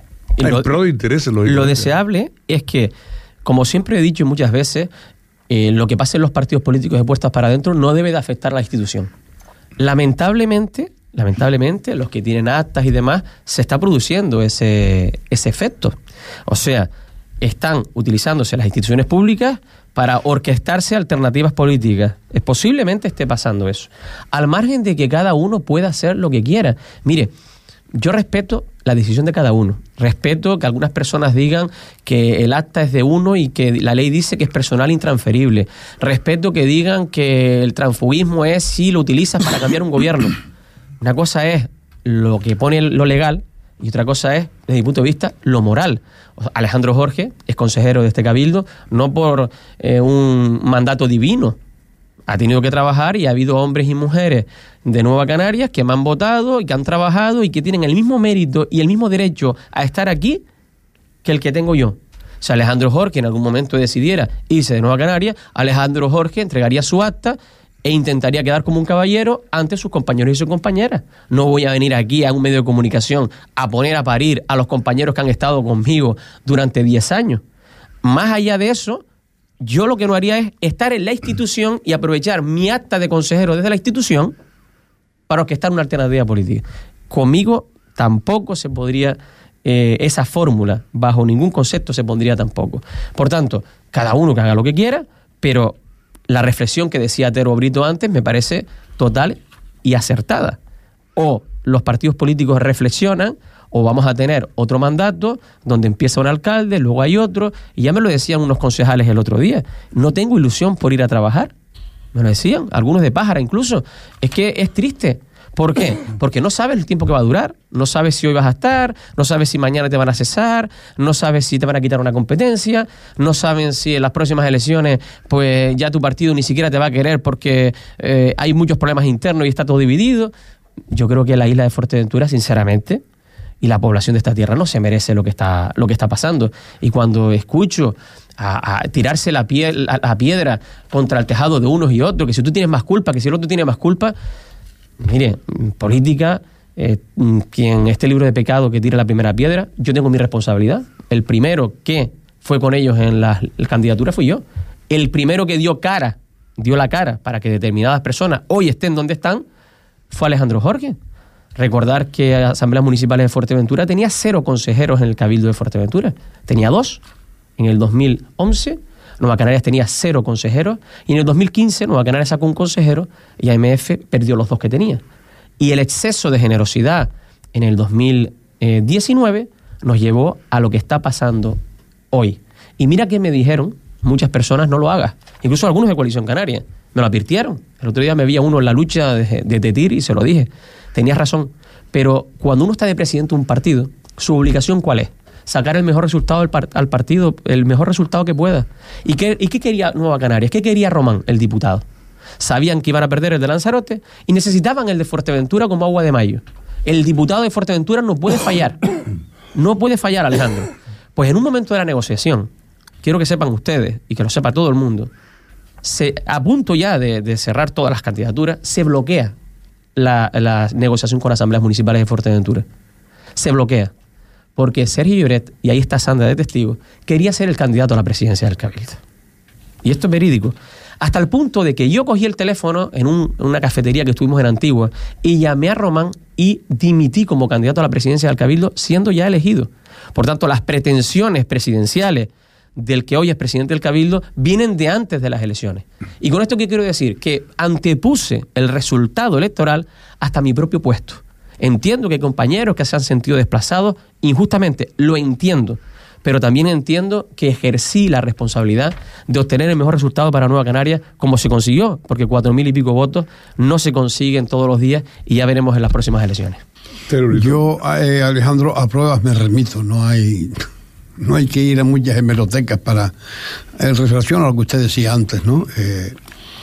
Y lo, en pro de intereses, lo deseable es que, como siempre he dicho muchas veces, eh, lo que pasa en los partidos políticos de puertas para adentro no debe de afectar a la institución. Lamentablemente, lamentablemente, los que tienen actas y demás, se está produciendo ese, ese efecto. O sea, están utilizándose las instituciones públicas para orquestarse alternativas políticas. Es posiblemente esté pasando eso. Al margen de que cada uno pueda hacer lo que quiera. Mire, yo respeto la decisión de cada uno. Respeto que algunas personas digan que el acta es de uno y que la ley dice que es personal e intransferible. Respeto que digan que el transfugismo es si lo utilizas para cambiar un gobierno. Una cosa es lo que pone lo legal y otra cosa es, desde mi punto de vista, lo moral. Alejandro Jorge es consejero de este cabildo, no por eh, un mandato divino. Ha tenido que trabajar y ha habido hombres y mujeres de Nueva Canarias que me han votado y que han trabajado y que tienen el mismo mérito y el mismo derecho a estar aquí que el que tengo yo. Si Alejandro Jorge en algún momento decidiera irse de Nueva Canarias, Alejandro Jorge entregaría su acta e intentaría quedar como un caballero ante sus compañeros y sus compañeras. No voy a venir aquí a un medio de comunicación a poner a parir a los compañeros que han estado conmigo durante diez años. Más allá de eso, yo lo que no haría es estar en la institución y aprovechar mi acta de consejero desde la institución para orquestar una alternativa política. Conmigo tampoco se podría, eh, esa fórmula, bajo ningún concepto se pondría tampoco. Por tanto, cada uno que haga lo que quiera, pero la reflexión que decía Tero Brito antes me parece total y acertada. O los partidos políticos reflexionan, o vamos a tener otro mandato donde empieza un alcalde, luego hay otro, y ya me lo decían unos concejales el otro día. No tengo ilusión por ir a trabajar. Me lo decían, algunos de Pájara incluso. Es que es triste. ¿Por qué? Porque no sabes el tiempo que va a durar, no sabes si hoy vas a estar, no sabes si mañana te van a cesar, no sabes si te van a quitar una competencia, no saben si en las próximas elecciones pues ya tu partido ni siquiera te va a querer porque eh, hay muchos problemas internos y está todo dividido. Yo creo que la isla de Fuerteventura, sinceramente, y la población de esta tierra no se merece lo que está, lo que está pasando. Y cuando escucho a, a tirarse la, pie, la, la piedra contra el tejado de unos y otros, que si tú tienes más culpa, que si el otro tiene más culpa... Mire, política, eh, quien este libro de pecado que tira la primera piedra, yo tengo mi responsabilidad. El primero que fue con ellos en la, la candidatura fui yo. El primero que dio cara, dio la cara para que determinadas personas hoy estén donde están, fue Alejandro Jorge. Recordar que Asambleas Municipales de Fuerteventura tenía cero consejeros en el Cabildo de Fuerteventura. Tenía dos en el dos mil once. Nueva Canarias tenía cero consejeros y en el dos mil quince Nueva Canarias sacó un consejero y A M F perdió los dos que tenía. Y el exceso de generosidad en el dos mil diecinueve nos llevó a lo que está pasando hoy. Y mira que me dijeron muchas personas, no lo hagas. Incluso algunos de Coalición Canaria. Me lo advirtieron. El otro día me vi a uno en la lucha de, de Tetir y se lo dije. Tenías razón. Pero cuando uno está de presidente de un partido, ¿su obligación cuál es? Sacar el mejor resultado al, par- al partido, el mejor resultado que pueda. ¿Y qué, ¿Y qué quería Nueva Canarias? ¿Qué quería Román, el diputado? Sabían que iban a perder el de Lanzarote y necesitaban el de Fuerteventura como agua de mayo. El diputado de Fuerteventura no puede fallar. No puede fallar, Alejandro. Pues en un momento de la negociación, quiero que sepan ustedes y que lo sepa todo el mundo, se, a punto ya de, de cerrar todas las candidaturas, se bloquea la, la negociación con las asambleas municipales de Fuerteventura. Se bloquea. porque Sergio Lloret, y ahí está Sandra de testigo, quería ser el candidato a la presidencia del Cabildo. Y esto es verídico. Hasta el punto de que yo cogí el teléfono en, un, en una cafetería que estuvimos en Antigua y llamé a Román y dimití como candidato a la presidencia del Cabildo siendo ya elegido. Por tanto, las pretensiones presidenciales del que hoy es presidente del Cabildo vienen de antes de las elecciones. Y con esto, ¿qué quiero decir? Que antepuse el resultado electoral hasta mi propio puesto. Entiendo que hay compañeros que se han sentido desplazados injustamente, lo entiendo, pero también entiendo que ejercí la responsabilidad de obtener el mejor resultado para Nueva Canarias, como se consiguió, porque cuatro mil y pico votos no se consiguen todos los días y ya veremos en las próximas elecciones. Yo, eh, Alejandro, a pruebas me remito, no hay... No hay que ir a muchas hemerotecas para... En relación a lo que usted decía antes, ¿no? Eh,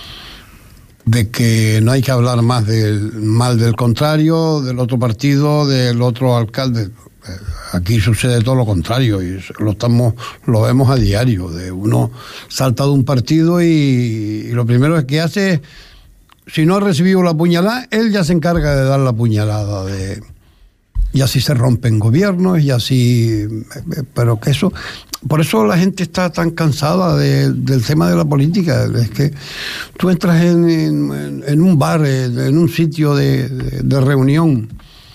de que no hay que hablar más del mal del contrario, del otro partido, del otro alcalde. Eh, aquí sucede todo lo contrario y lo estamos, lo vemos a diario. De uno salta de un partido y, y lo primero que hace es, si no ha recibido la puñalada, él ya se encarga de dar la puñalada de... Y así se rompen gobiernos y así... Pero que eso... Por eso la gente está tan cansada de, del tema de la política. Es que tú entras en, en, en un bar, en un sitio de, de, de reunión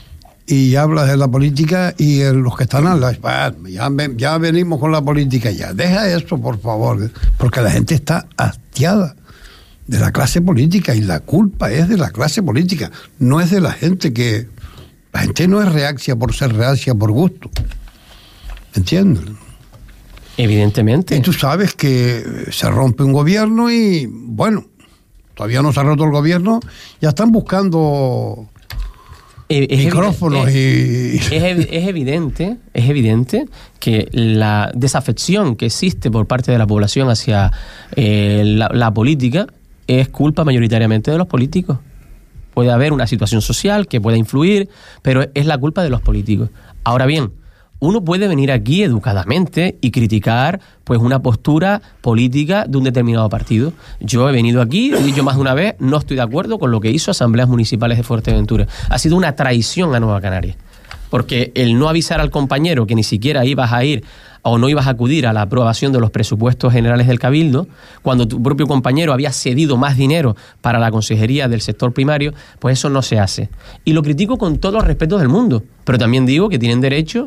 y hablas de la política y los que están al lado, ya, ya venimos con la política ya. Deja eso, por favor, porque la gente está hastiada de la clase política y la culpa es de la clase política, no es de la gente que... La gente no es reacia por ser reacia por gusto. ¿Entiendes? Evidentemente. Y tú sabes que se rompe un gobierno y, bueno, todavía no se ha roto el gobierno, ya están buscando es, es micrófonos evidente, y... Es, es evidente, es evidente que la desafección que existe por parte de la población hacia eh, la, la política es culpa mayoritariamente de los políticos. Puede haber una situación social que pueda influir, pero es la culpa de los políticos. Ahora bien, uno puede venir aquí educadamente y criticar pues una postura política de un determinado partido. Yo he venido aquí, he dicho más de una vez, no estoy de acuerdo con lo que hizo Asambleas Municipales de Fuerteventura. Ha sido una traición a Nueva Canarias, porque el no avisar al compañero que ni siquiera ibas a ir o no ibas a acudir a la aprobación de los presupuestos generales del Cabildo, cuando tu propio compañero había cedido más dinero para la consejería del sector primario, pues eso no se hace. Y lo critico con todos los respetos del mundo, pero también digo que tienen derecho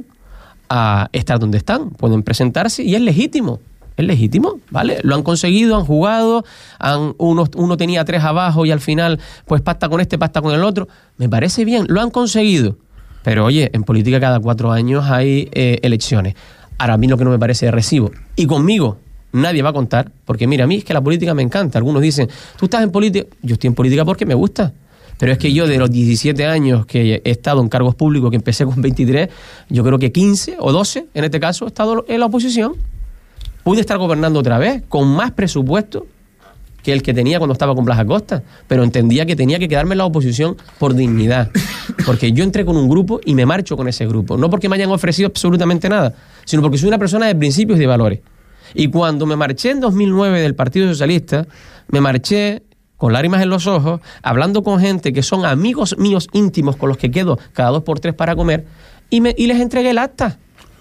a estar donde están, pueden presentarse y es legítimo. Es legítimo, ¿vale? Lo han conseguido, han jugado, han, uno, uno tenía tres abajo y al final pues pacta con este, pacta con el otro. Me parece bien, lo han conseguido. Pero oye, en política cada cuatro años hay eh, elecciones. Ahora, a mí lo que no me parece es recibo. Y conmigo nadie va a contar, porque mira, a mí es que la política me encanta. Algunos dicen, tú estás en política. Yo estoy en política porque me gusta. Pero es que yo de los diecisiete años que he estado en cargos públicos, que empecé con veintitrés, yo creo que quince o doce, en este caso, he estado en la oposición. Pude estar gobernando otra vez, con más presupuesto que el que tenía cuando estaba con Blas Acosta, pero entendía que tenía que quedarme en la oposición por dignidad, porque yo entré con un grupo y me marcho con ese grupo, no porque me hayan ofrecido absolutamente nada, sino porque soy una persona de principios y de valores. Y cuando me marché en dos mil nueve del Partido Socialista, me marché con lágrimas en los ojos, hablando con gente que son amigos míos íntimos con los que quedo cada dos por tres para comer, y, me, y les entregué el acta.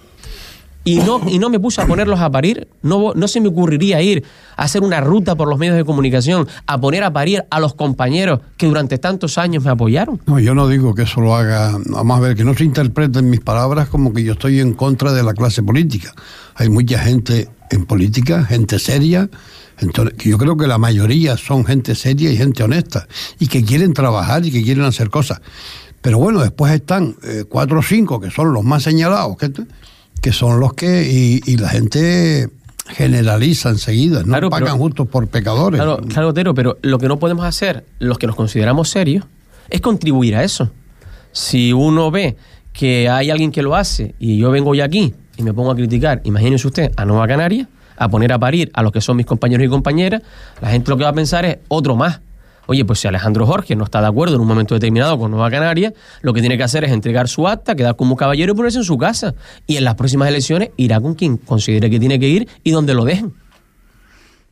Y no, y no me puse a ponerlos a parir. No, no se me ocurriría ir a hacer una ruta por los medios de comunicación, a poner a parir a los compañeros que durante tantos años me apoyaron. No, yo no digo que eso lo haga, vamos a ver, que no se interpreten mis palabras como que yo estoy en contra de la clase política. Hay mucha gente en política, gente seria, entonces, que yo creo que la mayoría son gente seria y gente honesta, y que quieren trabajar y que quieren hacer cosas. Pero bueno, después están eh, cuatro o cinco que son los más señalados, que... que son los que, y, y la gente generaliza enseguida, no claro, pagan pero, justos por pecadores. Claro, claro, Otero, pero lo que no podemos hacer, los que nos consideramos serios, es contribuir a eso. Si uno ve que hay alguien que lo hace y yo vengo hoy aquí y me pongo a criticar, imagínese usted, a Nueva Canarias, a poner a parir a los que son mis compañeros y compañeras, la gente lo que va a pensar es otro más. Oye, pues si Alejandro Jorge no está de acuerdo en un momento determinado con Nueva Canarias, lo que tiene que hacer es entregar su acta, quedar como caballero y ponerse en su casa. Y en las próximas elecciones irá con quien considere que tiene que ir y donde lo dejen.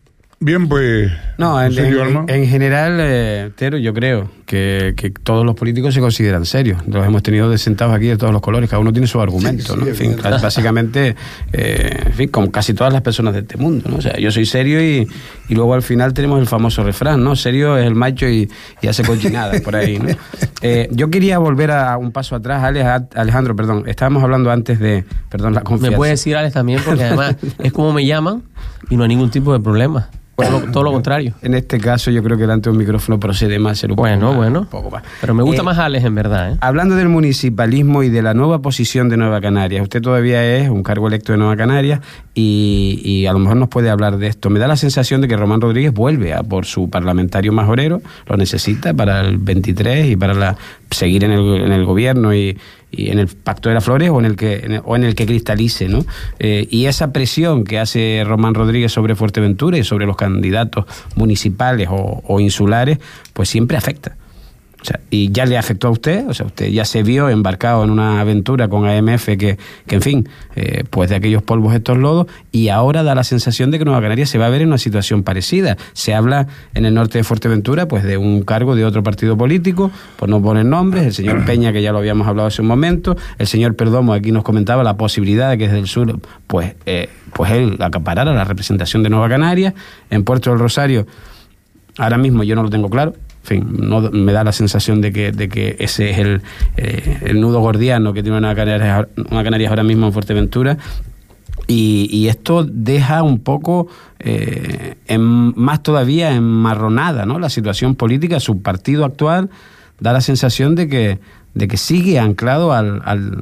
Bien, pues... No, en, en, en general, eh, Tero, yo creo que, que todos los políticos se consideran serios. Los hemos tenido de sentados aquí de todos los colores, cada uno tiene su argumento, sí, ¿no? Sí, en fin, básicamente, eh, en fin, como casi todas las personas de este mundo, ¿no? O sea, yo soy serio y, y luego al final tenemos el famoso refrán, ¿no? Serio es el macho y, y hace cochinadas por ahí, ¿no? Eh, yo quería volver a un paso atrás, Alejandro, perdón, estábamos hablando antes de, perdón, la confianza. Me puede decir Alex también, porque además es como me llaman y no hay ningún tipo de problema. Bueno, todo lo contrario. En este caso yo creo que delante de un micrófono procede más ser un bueno, poco más, bueno. Un poco más. Pero me gusta eh, más Alex, en verdad. ¿eh? Hablando del municipalismo y de la nueva posición de Nueva Canarias, usted todavía es un cargo electo de Nueva Canarias y, y a lo mejor nos puede hablar de esto. Me da la sensación de que Román Rodríguez vuelve a por su parlamentario majorero, lo necesita para el veintitrés y para la, seguir en el, en el gobierno y... y en el Pacto de las Flores o en el que en el, o en el que cristalice, ¿no? Eh, y esa presión que hace Román Rodríguez sobre Fuerteventura y sobre los candidatos municipales o, o insulares, pues siempre afecta. O sea, y ya le afectó a usted, o sea, usted ya se vio embarcado en una aventura con A M F que, que en fin, eh, pues de aquellos polvos estos lodos, y ahora da la sensación de que Nueva Canarias se va a ver en una situación parecida. Se habla en el norte de Fuerteventura, pues de un cargo de otro partido político, por no poner nombres, el señor Peña, que ya lo habíamos hablado hace un momento, el señor Perdomo aquí nos comentaba la posibilidad de que desde el sur, pues, eh, pues él acaparara la representación de Nueva Canarias. En Puerto del Rosario, ahora mismo yo no lo tengo claro. En fin, no, me da la sensación de que, de que ese es el, eh, el nudo gordiano que tiene una Canarias, una Canarias ahora mismo en Fuerteventura, y, y esto deja un poco, eh, en, más todavía enmarronada, ¿no?, la situación política. Su partido actual da la sensación de que, de que sigue anclado al, al,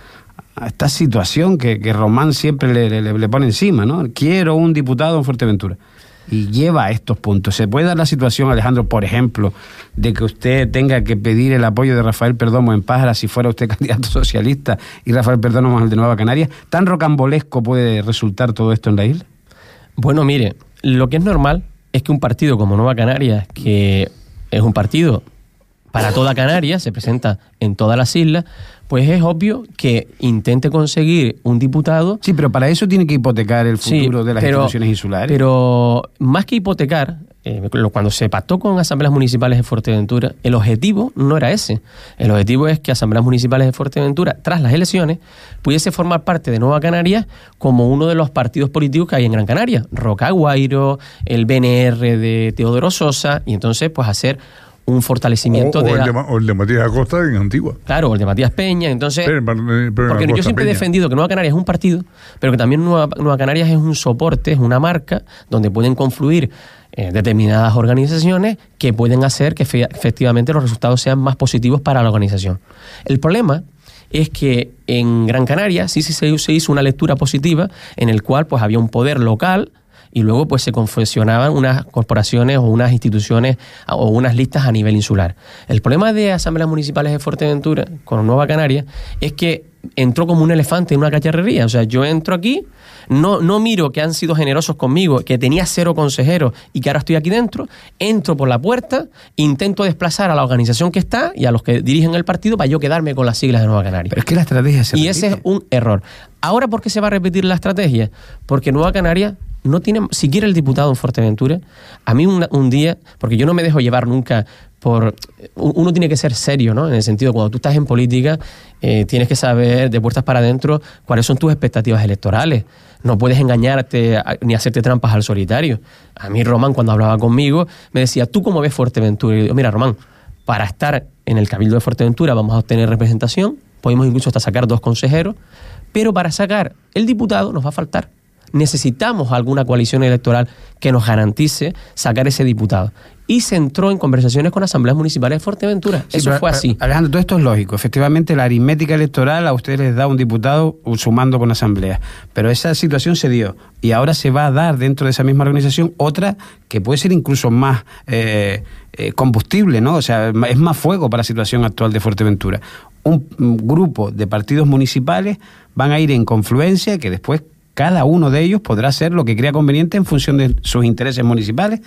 a esta situación que, que Román siempre le, le, le pone encima, ¿no? Quiero un diputado en Fuerteventura. Y lleva a estos puntos. ¿Se puede dar la situación, Alejandro, por ejemplo, de que usted tenga que pedir el apoyo de Rafael Perdomo en Pájara si fuera usted candidato socialista y Rafael Perdomo el de Nueva Canarias? ¿Tan rocambolesco puede resultar todo esto en la isla? Bueno, mire, lo que es normal es que un partido como Nueva Canarias, que es un partido para toda Canarias, se presenta en todas las islas, pues es obvio que intente conseguir un diputado. Sí, pero para eso tiene que hipotecar el futuro sí, de las pero, instituciones insulares. Pero más que hipotecar, eh, cuando se pactó con asambleas municipales de Fuerteventura, el objetivo no era ese. El objetivo es que asambleas municipales de Fuerteventura, tras las elecciones, pudiese formar parte de Nueva Canarias como uno de los partidos políticos que hay en Gran Canaria. Roca Guairo, el B N R de Teodoro Sosa, y entonces pues hacer un fortalecimiento o, o de, el la... de o el de Matías Acosta en Antigua. Claro, o el de Matías Peña. Entonces, pero, pero, pero porque yo siempre Peña. he defendido que Nueva Canarias es un partido, pero que también Nueva, Nueva Canarias es un soporte, es una marca donde pueden confluir eh, determinadas organizaciones que pueden hacer que fe, efectivamente los resultados sean más positivos para la organización. El problema es que en Gran Canaria sí, sí se, se hizo una lectura positiva en el cual pues había un poder local y luego pues se confeccionaban unas corporaciones o unas instituciones o unas listas a nivel insular. El problema de asambleas municipales de Fuerteventura con Nueva Canaria es que entró como un elefante en una cacharrería. O sea, yo entro aquí, no, no miro que han sido generosos conmigo, que tenía cero consejeros y que ahora estoy aquí dentro, entro por la puerta, intento desplazar a la organización que está y a los que dirigen el partido para yo quedarme con las siglas de Nueva Canaria. Pero es que la estrategia se repite. Y ese es un error. Ahora, ¿por qué se va a repetir la estrategia? Porque Nueva Canaria no tiene siquiera el diputado en Fuerteventura. A mí un, un día, porque yo no me dejo llevar nunca por... Uno tiene que ser serio, ¿no? En el sentido, cuando tú estás en política, eh, tienes que saber de puertas para adentro cuáles son tus expectativas electorales. No puedes engañarte a, ni hacerte trampas al solitario. A mí Román, cuando hablaba conmigo, me decía, ¿tú cómo ves Fuerteventura? Y yo digo, mira, Román, para estar en el Cabildo de Fuerteventura vamos a obtener representación, podemos incluso hasta sacar dos consejeros, pero para sacar el diputado nos va a faltar. Necesitamos alguna coalición electoral que nos garantice sacar ese diputado. Y se entró en conversaciones con asambleas municipales de Fuerteventura. Sí, Eso pero, fue así. Alejandro, todo esto es lógico. Efectivamente, la aritmética electoral a ustedes les da un diputado sumando con asambleas. Pero esa situación se dio. Y ahora se va a dar dentro de esa misma organización otra que puede ser incluso más eh, eh, combustible, ¿no? O sea, es más fuego para la situación actual de Fuerteventura. Un, un grupo de partidos municipales van a ir en confluencia que después cada uno de ellos podrá hacer lo que crea conveniente en función de sus intereses municipales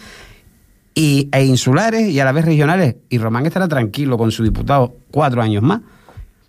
y, e insulares y a la vez regionales. Y Román estará tranquilo con su diputado cuatro años más.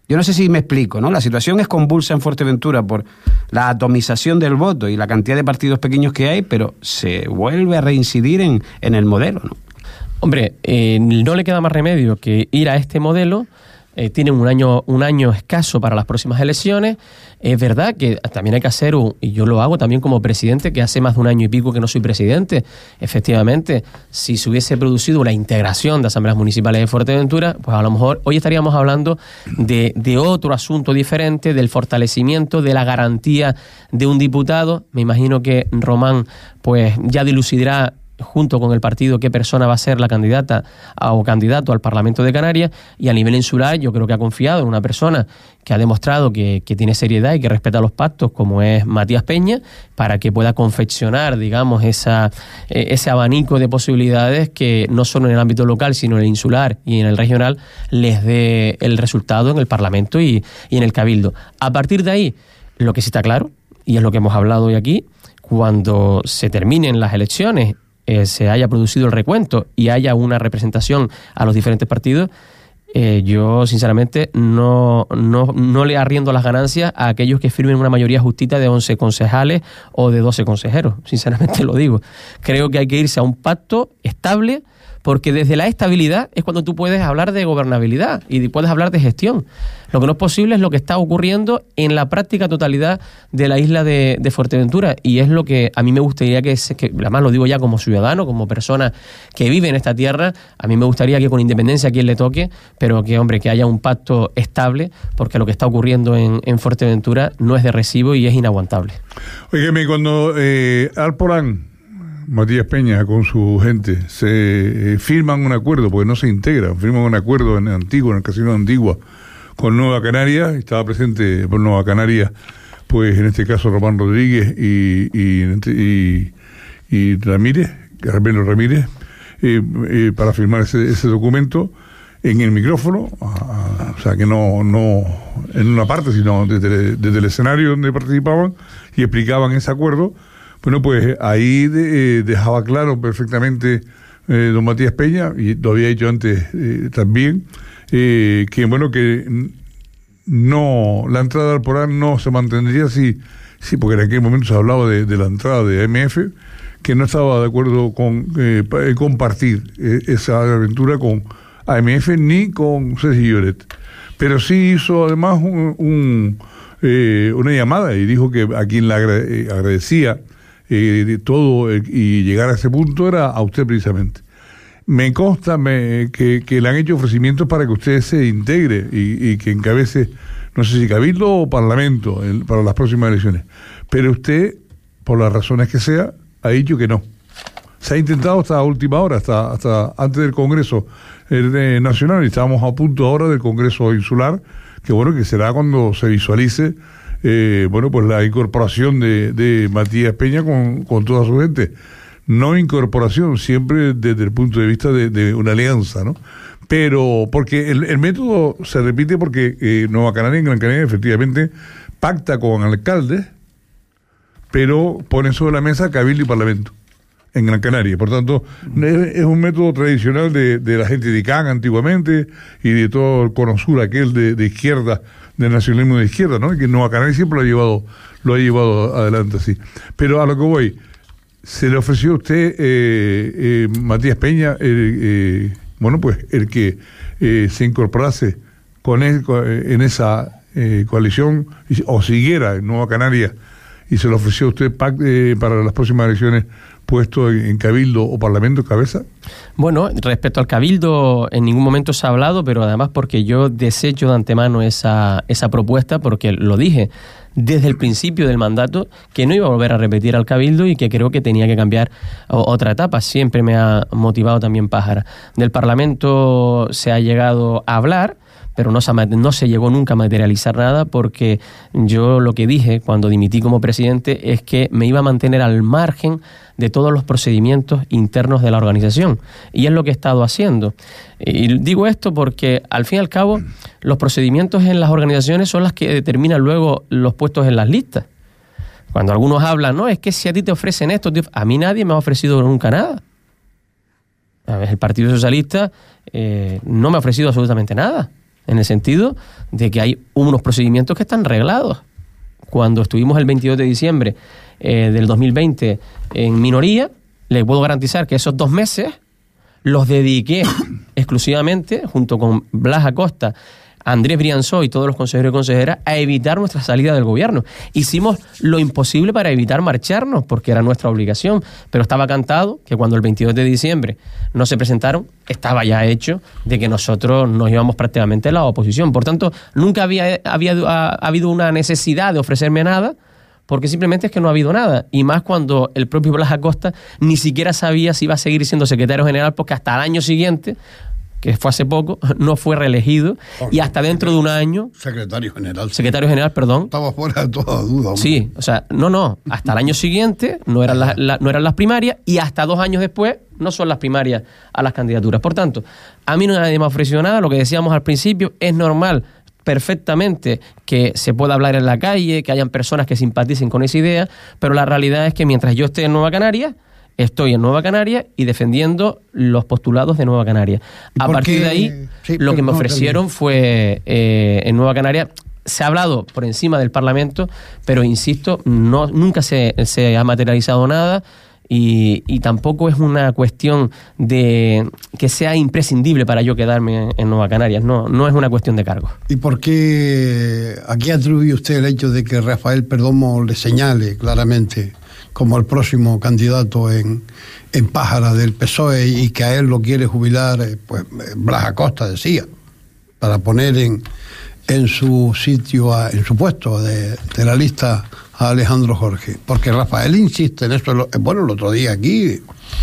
Yo no sé si me explico, ¿no? La situación es convulsa en Fuerteventura por la atomización del voto y la cantidad de partidos pequeños que hay, pero se vuelve a reincidir en, en el modelo, ¿no? Hombre, eh, no le queda más remedio que ir a este modelo. Eh, tienen un año, un año escaso para las próximas elecciones. Es verdad que también hay que hacer, un, y yo lo hago también como presidente, que hace más de un año y pico que no soy presidente. Efectivamente, si se hubiese producido una integración de asambleas municipales de Fuerteventura, pues a lo mejor hoy estaríamos hablando de, de otro asunto diferente, del fortalecimiento, de la garantía de un diputado. Me imagino que Román pues ya dilucidará junto con el partido qué persona va a ser la candidata a, o candidato al Parlamento de Canarias, y a nivel insular yo creo que ha confiado en una persona que ha demostrado que, que tiene seriedad y que respeta los pactos, como es Matías Peña, para que pueda confeccionar, digamos, esa, eh, ese abanico de posibilidades que no solo en el ámbito local, sino en el insular y en el regional les dé el resultado en el Parlamento y, y en el Cabildo. A partir de ahí, lo que sí está claro, y es lo que hemos hablado hoy aquí, cuando se terminen las elecciones, Eh, se haya producido el recuento y haya una representación a los diferentes partidos, eh, yo sinceramente no, no, no le arriendo las ganancias a aquellos que firmen una mayoría justita de once concejales o de doce consejeros, sinceramente lo digo. Creo que hay que irse a un pacto estable, porque desde la estabilidad es cuando tú puedes hablar de gobernabilidad y puedes hablar de gestión. Lo que no es posible es lo que está ocurriendo en la práctica totalidad de la isla de, de Fuerteventura, y es lo que a mí me gustaría que, se, que, además lo digo ya como ciudadano, como persona que vive en esta tierra, a mí me gustaría que con independencia a quien le toque, pero que, hombre, que haya un pacto estable, porque lo que está ocurriendo en, en Fuerteventura no es de recibo y es inaguantable. Óigame, cuando eh, Alporán, Matías Peña con su gente se eh, firman un acuerdo, porque no se integran, firman un acuerdo en Antigua, en el casino de Antigua, con Nueva Canaria, estaba presente por Nueva Canaria, pues en este caso Román Rodríguez y, y, y, y Ramírez, Carmelo Ramírez, eh, eh, para firmar ese, ese documento en el micrófono, a, a, o sea que no, no en una parte, sino desde, desde el escenario donde participaban y explicaban ese acuerdo. Bueno, pues ahí de, eh, dejaba claro perfectamente eh, don Matías Peña, y lo había dicho antes eh, también, eh, que bueno, que no, la entrada al Alporán no se mantendría si, sí, porque en aquel momento se hablaba de, de la entrada de A M F, que no estaba de acuerdo con eh, compartir eh, esa aventura con A M F ni con Ceci Lloret. Pero sí hizo además un, un, eh, una llamada y dijo que a quien le agradecía Eh, de todo eh, y llegar a ese punto era a usted precisamente. Me consta me, que, que le han hecho ofrecimientos para que usted se integre y, y que encabece, no sé si Cabildo o Parlamento el, para las próximas elecciones, pero usted, por las razones que sea, ha dicho que no. Se ha intentado hasta última hora, hasta, hasta antes del Congreso eh, Nacional, y estamos a punto ahora del Congreso Insular, que bueno, que será cuando se visualice Eh, bueno, pues la incorporación de, de Matías Peña con, con toda su gente. No incorporación, siempre desde el punto de vista de, de una alianza, ¿no? Pero, porque el, el método se repite porque eh, Nueva Canaria y Gran Canaria efectivamente pacta con alcaldes, pero pone sobre la mesa Cabildo y Parlamento en Gran Canaria. Por tanto, es, es un método tradicional de, de la gente de I C A N antiguamente y de todo el cono sur aquel de, de izquierda, del nacionalismo de izquierda, ¿no? Y que Nueva Canaria siempre lo ha llevado, lo ha llevado adelante así. Pero a lo que voy, se le ofreció a usted, eh, eh, Matías Peña, eh, eh, bueno, pues el que eh, se incorporase con él en esa eh, coalición o siguiera en Nueva Canaria, y se le ofreció a usted eh, para las próximas elecciones puesto en, en Cabildo o Parlamento cabeza. Bueno, respecto al Cabildo en ningún momento se ha hablado, pero además porque yo desecho de antemano esa, esa propuesta, porque lo dije desde el principio del mandato que no iba a volver a repetir al Cabildo y que creo que tenía que cambiar otra etapa. Siempre me ha motivado también Pájara. Del Parlamento se ha llegado a hablar, pero no se, no se llegó nunca a materializar nada, porque yo lo que dije cuando dimití como presidente es que me iba a mantener al margen de todos los procedimientos internos de la organización, y es lo que he estado haciendo. Y digo esto porque al fin y al cabo los procedimientos en las organizaciones son las que determinan luego los puestos en las listas. Cuando algunos hablan, no, es que si a ti te ofrecen esto, a mí nadie me ha ofrecido nunca nada. A ver, el Partido Socialista eh, no me ha ofrecido absolutamente nada. en el sentido de que hay unos procedimientos que están reglados. Cuando estuvimos el veintidós de diciembre eh, del dos mil veinte en minoría, le puedo garantizar que esos dos meses los dediqué exclusivamente, junto con Blas Acosta, Andrés Brianzó y todos los consejeros y consejeras, a evitar nuestra salida del gobierno. Hicimos lo imposible para evitar marcharnos, porque era nuestra obligación, pero estaba cantado que cuando el veintidós de diciembre no se presentaron, estaba ya hecho de que nosotros nos íbamos prácticamente a la oposición. Por tanto, nunca había, había ha, ha habido una necesidad de ofrecerme nada, porque simplemente es que no ha habido nada, y más cuando el propio Blas Acosta ni siquiera sabía si iba a seguir siendo secretario general, porque hasta el año siguiente, que fue hace poco, no fue reelegido, oh, y hasta dentro de un año... Secretario general. Secretario general, perdón. Estaba fuera de toda duda. Hombre. Sí, o sea, no, no, hasta el año siguiente no eran, las, la, no eran las primarias, y hasta dos años después no son las primarias a las candidaturas. Por tanto, a mí no nadie me ha ofrecido nada, lo que decíamos al principio, es normal perfectamente que se pueda hablar en la calle, que hayan personas que simpaticen con esa idea, pero la realidad es que mientras yo esté en Nueva Canarias, estoy en Nueva Canarias y defendiendo los postulados de Nueva Canarias. A partir de ahí, sí, lo que me ofrecieron fue eh, en Nueva Canarias. Se ha hablado por encima del Parlamento, pero insisto, no, nunca se, se ha materializado nada. Y, y tampoco es una cuestión de que sea imprescindible para yo quedarme en Nueva Canarias, no, no es una cuestión de cargo. ¿Y por qué, a qué atribuye usted el hecho de que Rafael Perdomo le señale claramente como el próximo candidato en, en Pájara del P S O E y que a él lo quiere jubilar, pues Blas Acosta decía, para poner en, en su sitio, a, en su puesto de, de la lista a Alejandro Jorge? Porque Rafael insiste en esto. Bueno, el otro día aquí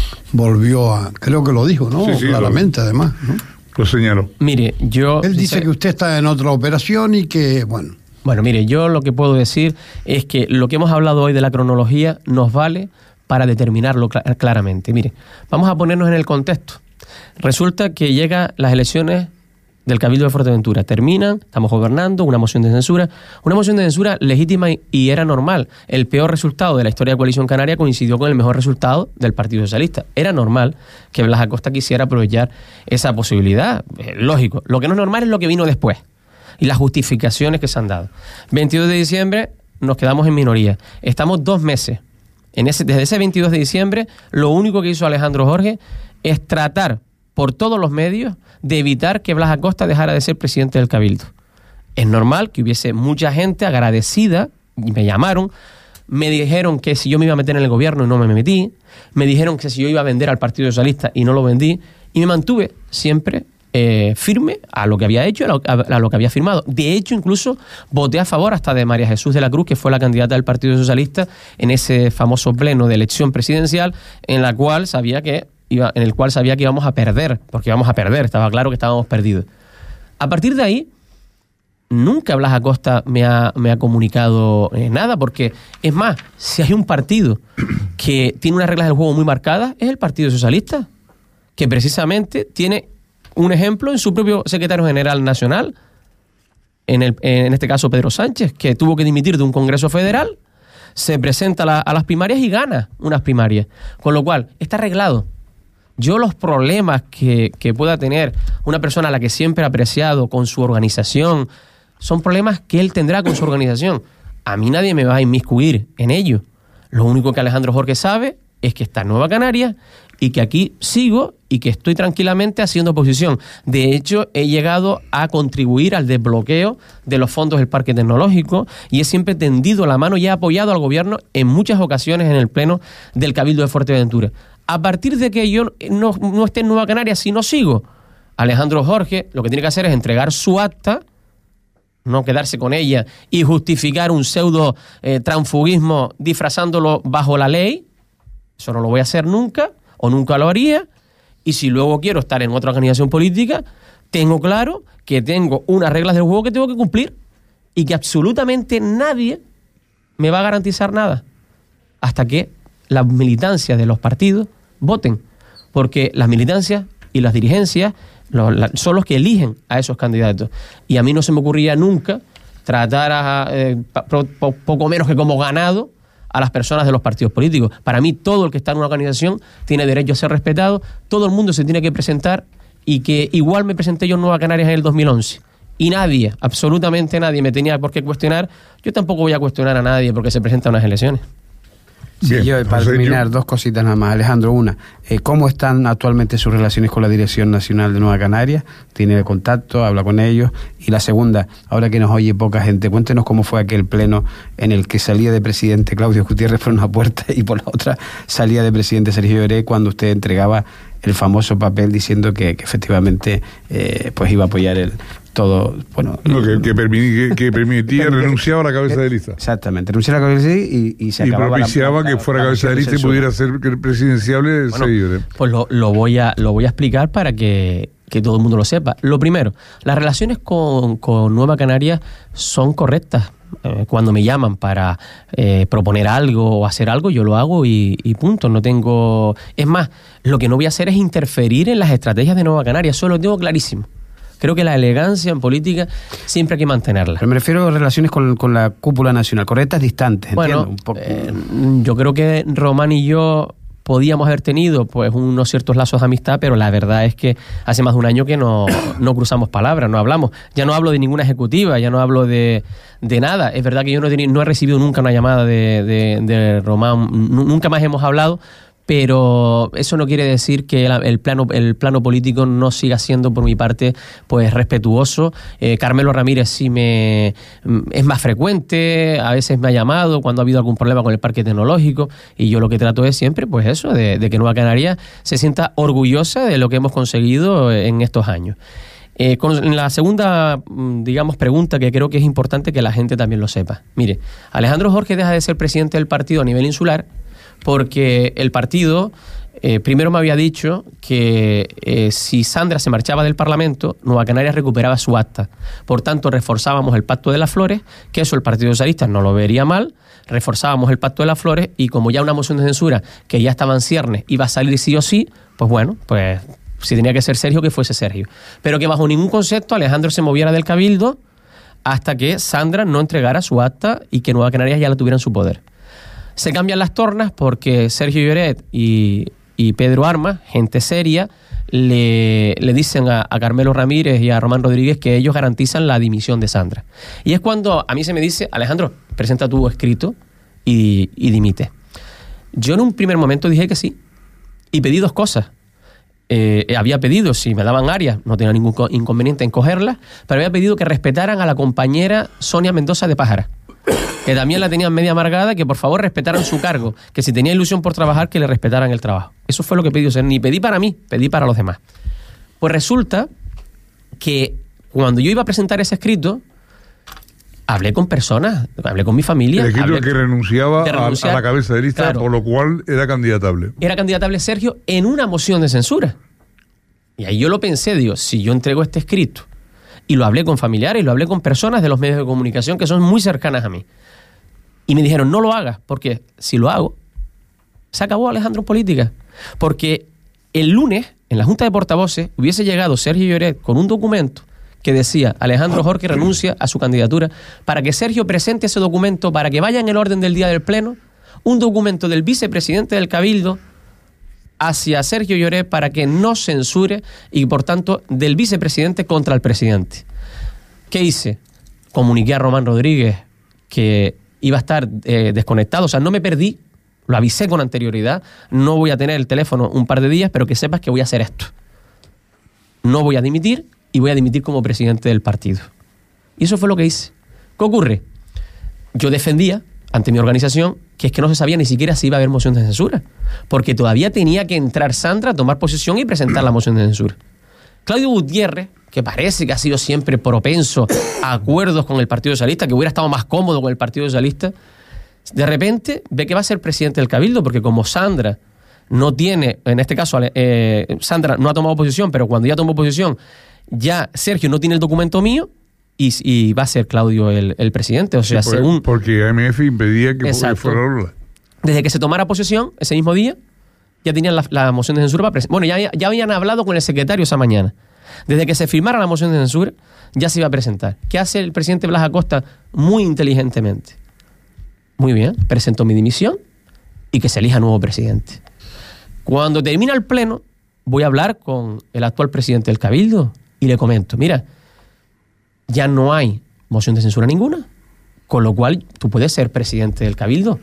volvió a, creo que lo dijo, ¿no? Sí, sí, claramente, lo, además, ¿no? Lo señaló. Mire, yo... Él dice que usted está en otra operación y que, bueno... Bueno, mire, yo lo que puedo decir es que lo que hemos hablado hoy de la cronología nos vale para determinarlo cl- claramente. Mire, vamos a ponernos en el contexto. Resulta que llegan las elecciones del Cabildo de Fuerteventura. Terminan, estamos gobernando, una moción de censura. Una moción de censura legítima y, y era normal. El peor resultado de la historia de Coalición Canaria coincidió con el mejor resultado del Partido Socialista. Era normal que Blas Acosta quisiera aprovechar esa posibilidad. Eh, lógico. Lo que no es normal es lo que vino después y las justificaciones que se han dado. veintidós de diciembre nos quedamos en minoría. Estamos dos meses. En ese, desde ese veintidós de diciembre, lo único que hizo Alejandro Jorge es tratar por todos los medios de evitar que Blas Acosta dejara de ser presidente del Cabildo. Es normal que hubiese mucha gente agradecida, y me llamaron, me dijeron que si yo me iba a meter en el gobierno y no me metí, me dijeron que si yo iba a vender al Partido Socialista y no lo vendí, y me mantuve siempre eh, firme a lo que había hecho, a lo, a, a lo que había firmado. De hecho, incluso voté a favor hasta de María Jesús de la Cruz, que fue la candidata del Partido Socialista en ese famoso pleno de elección presidencial, en la cual sabía que iba, en el cual sabía que íbamos a perder, porque íbamos a perder, estaba claro que estábamos perdidos. A partir de ahí, nunca Blas Acosta me ha, me ha comunicado eh, nada, porque es más, si hay un partido que tiene unas reglas del juego muy marcadas, es el Partido Socialista, que precisamente tiene un ejemplo en su propio secretario general nacional, en, el, en este caso Pedro Sánchez, que tuvo que dimitir de un Congreso Federal, se presenta a, la, a las primarias y gana unas primarias, con lo cual está arreglado. Yo los problemas que, que pueda tener una persona a la que siempre he apreciado con su organización, son problemas que él tendrá con su organización. A mí nadie me va a inmiscuir en ello. Lo único que Alejandro Jorge sabe es que está en Nueva Canarias y que aquí sigo y que estoy tranquilamente haciendo oposición. De hecho, he llegado a contribuir al desbloqueo de los fondos del Parque Tecnológico y he siempre tendido la mano y he apoyado al gobierno en muchas ocasiones en el pleno del Cabildo de Fuerteventura. A partir de que yo no, no esté en Nueva Canarias, si no sigo, Alejandro Jorge lo que tiene que hacer es entregar su acta, no quedarse con ella y justificar un pseudo eh, transfugismo disfrazándolo bajo la ley. Eso no lo voy a hacer nunca, o nunca lo haría. Y si luego quiero estar en otra organización política, tengo claro que tengo unas reglas del juego que tengo que cumplir y que absolutamente nadie me va a garantizar nada hasta que las militancias de los partidos voten, porque las militancias y las dirigencias Los, la, son los que eligen a esos candidatos. Y a mí no se me ocurría nunca tratar a, eh, po, po, poco menos que como ganado a las personas de los partidos políticos. Para mí, todo el que está en una organización tiene derecho a ser respetado, todo el mundo se tiene que presentar, y que igual me presenté yo en Nueva Canarias en el dos mil once y nadie, absolutamente nadie me tenía por qué cuestionar, yo tampoco voy a cuestionar a nadie porque se presentan unas elecciones. Sí, Bien, yo para terminar, yo... dos cositas nada más. Alejandro, una, eh, ¿cómo están actualmente sus relaciones con la Dirección Nacional de Nueva Canarias? ¿Tiene contacto? ¿Habla con ellos? Y la segunda, ahora que nos oye poca gente, cuéntenos cómo fue aquel pleno en el que salía de presidente Claudio Gutiérrez por una puerta y por la otra salía de presidente Sergio Lloret, cuando usted entregaba el famoso papel diciendo que, que efectivamente eh, pues iba a apoyar el todo, bueno... No, que, que, permitía, que, que permitía renunciar a la cabeza de lista. Exactamente, renunciar a la cabeza de lista y, y se y acababa... Y propiciaba la, la, que fuera la cabeza de lista y pudiera ser presidenciable. Bueno, pues lo, lo, voy a, lo voy a explicar para que, que todo el mundo lo sepa. Lo primero, las relaciones con, con Nueva Canarias son correctas. Eh, cuando me llaman para eh, proponer algo o hacer algo, yo lo hago y, y punto. No tengo... Es más, lo que no voy a hacer es interferir en las estrategias de Nueva Canarias. Eso lo tengo clarísimo. Creo que la elegancia en política siempre hay que mantenerla. Pero me refiero a relaciones con, con la cúpula nacional, correctas, distantes, bueno, entiendo. Un poco. Eh, yo creo que Román y yo podíamos haber tenido pues unos ciertos lazos de amistad, pero la verdad es que hace más de un año que no, no cruzamos palabras, no hablamos. Ya no hablo de ninguna ejecutiva, ya no hablo de, de nada. Es verdad que yo no he, tenido, no he recibido nunca una llamada de, de, de Román, nunca más hemos hablado, pero eso no quiere decir que el, el plano el plano político no siga siendo por mi parte pues respetuoso. eh, Carmelo Ramírez sí me es más frecuente, a veces me ha llamado cuando ha habido algún problema con el parque tecnológico, y yo lo que trato es siempre pues eso, de, de que Nueva Canarias se sienta orgullosa de lo que hemos conseguido en estos años. Eh, con la segunda, digamos, pregunta, que creo que es importante que la gente también lo sepa. Mire, Alejandro Jorge deja de ser presidente del partido a nivel insular porque el partido eh, primero me había dicho que eh, si Sandra se marchaba del Parlamento, Nueva Canarias recuperaba su acta. Por tanto, reforzábamos el Pacto de las Flores, que eso el Partido Socialista no lo vería mal, reforzábamos el Pacto de las Flores, y como ya una moción de censura que ya estaba en ciernes iba a salir sí o sí, pues bueno, pues si tenía que ser Sergio, que fuese Sergio. Pero que bajo ningún concepto Alejandro se moviera del Cabildo hasta que Sandra no entregara su acta y que Nueva Canarias ya la tuviera en su poder. Se cambian las tornas porque Sergio Lloret y, y Pedro Armas, gente seria, le, le dicen a, a Carmelo Ramírez y a Román Rodríguez que ellos garantizan la dimisión de Sandra. Y es cuando a mí se me dice: Alejandro, presenta tu escrito y, y dimite. Yo en un primer momento dije que sí y pedí dos cosas. Eh, había pedido, si me daban áreas, no tenía ningún inconveniente en cogerlas, pero había pedido que respetaran a la compañera Sonia Mendoza de Pájara, que también la tenían media amargada, que por favor respetaran su cargo, que si tenía ilusión por trabajar, que le respetaran el trabajo. Eso fue lo que pedí. O sea, ni pedí para mí, pedí para los demás. Pues resulta que cuando yo iba a presentar ese escrito, hablé con personas, hablé con mi familia. El escrito hablé, que renunciaba a, a la cabeza de lista, claro, por lo cual era candidatable. Era candidatable Sergio en una moción de censura. Y ahí yo lo pensé, digo, si yo entrego este escrito, y lo hablé con familiares, y lo hablé con personas de los medios de comunicación que son muy cercanas a mí, y me dijeron, no lo hagas, porque si lo hago, se acabó Alejandro en política. Porque el lunes, en la Junta de Portavoces, hubiese llegado Sergio Lloret con un documento que decía: Alejandro Jorge renuncia a su candidatura, para que Sergio presente ese documento, para que vaya en el orden del día del pleno, un documento del vicepresidente del Cabildo hacia Sergio Lloret para que no censure, y por tanto del vicepresidente contra el presidente. ¿Qué hice? Comuniqué a Román Rodríguez que iba a estar eh, desconectado, o sea, no me perdí, lo avisé con anterioridad, no voy a tener el teléfono un par de días, pero que sepas que voy a hacer esto. No voy a dimitir, y voy a dimitir como presidente del partido. Y eso fue lo que hice. ¿Qué ocurre? Yo defendía ante mi organización que es que no se sabía ni siquiera si iba a haber moción de censura, porque todavía tenía que entrar Sandra a tomar posición y presentar la moción de censura. Claudio Gutiérrez, que parece que ha sido siempre propenso a acuerdos con el Partido Socialista, que hubiera estado más cómodo con el Partido Socialista, de repente ve que va a ser presidente del Cabildo, porque como Sandra no tiene, en este caso eh, Sandra no ha tomado posición, pero cuando ya tomó posición, ya Sergio no tiene el documento mío, y, y va a ser Claudio el, el presidente. O sea, sí, por, según... porque A M F impedía que Exacto. fuera Lola. Desde que se tomara posesión, ese mismo día, ya tenían la, la moción de censura para presentar. Bueno, ya, ya habían hablado con el secretario esa mañana. Desde que se firmara la moción de censura, ya se iba a presentar. ¿Qué hace el presidente Blas Acosta? Muy inteligentemente. Muy bien, presentó mi dimisión y que se elija nuevo presidente. Cuando termina el pleno, voy a hablar con el actual presidente del Cabildo y le comento: mira, ya no hay moción de censura ninguna, con lo cual tú puedes ser presidente del Cabildo.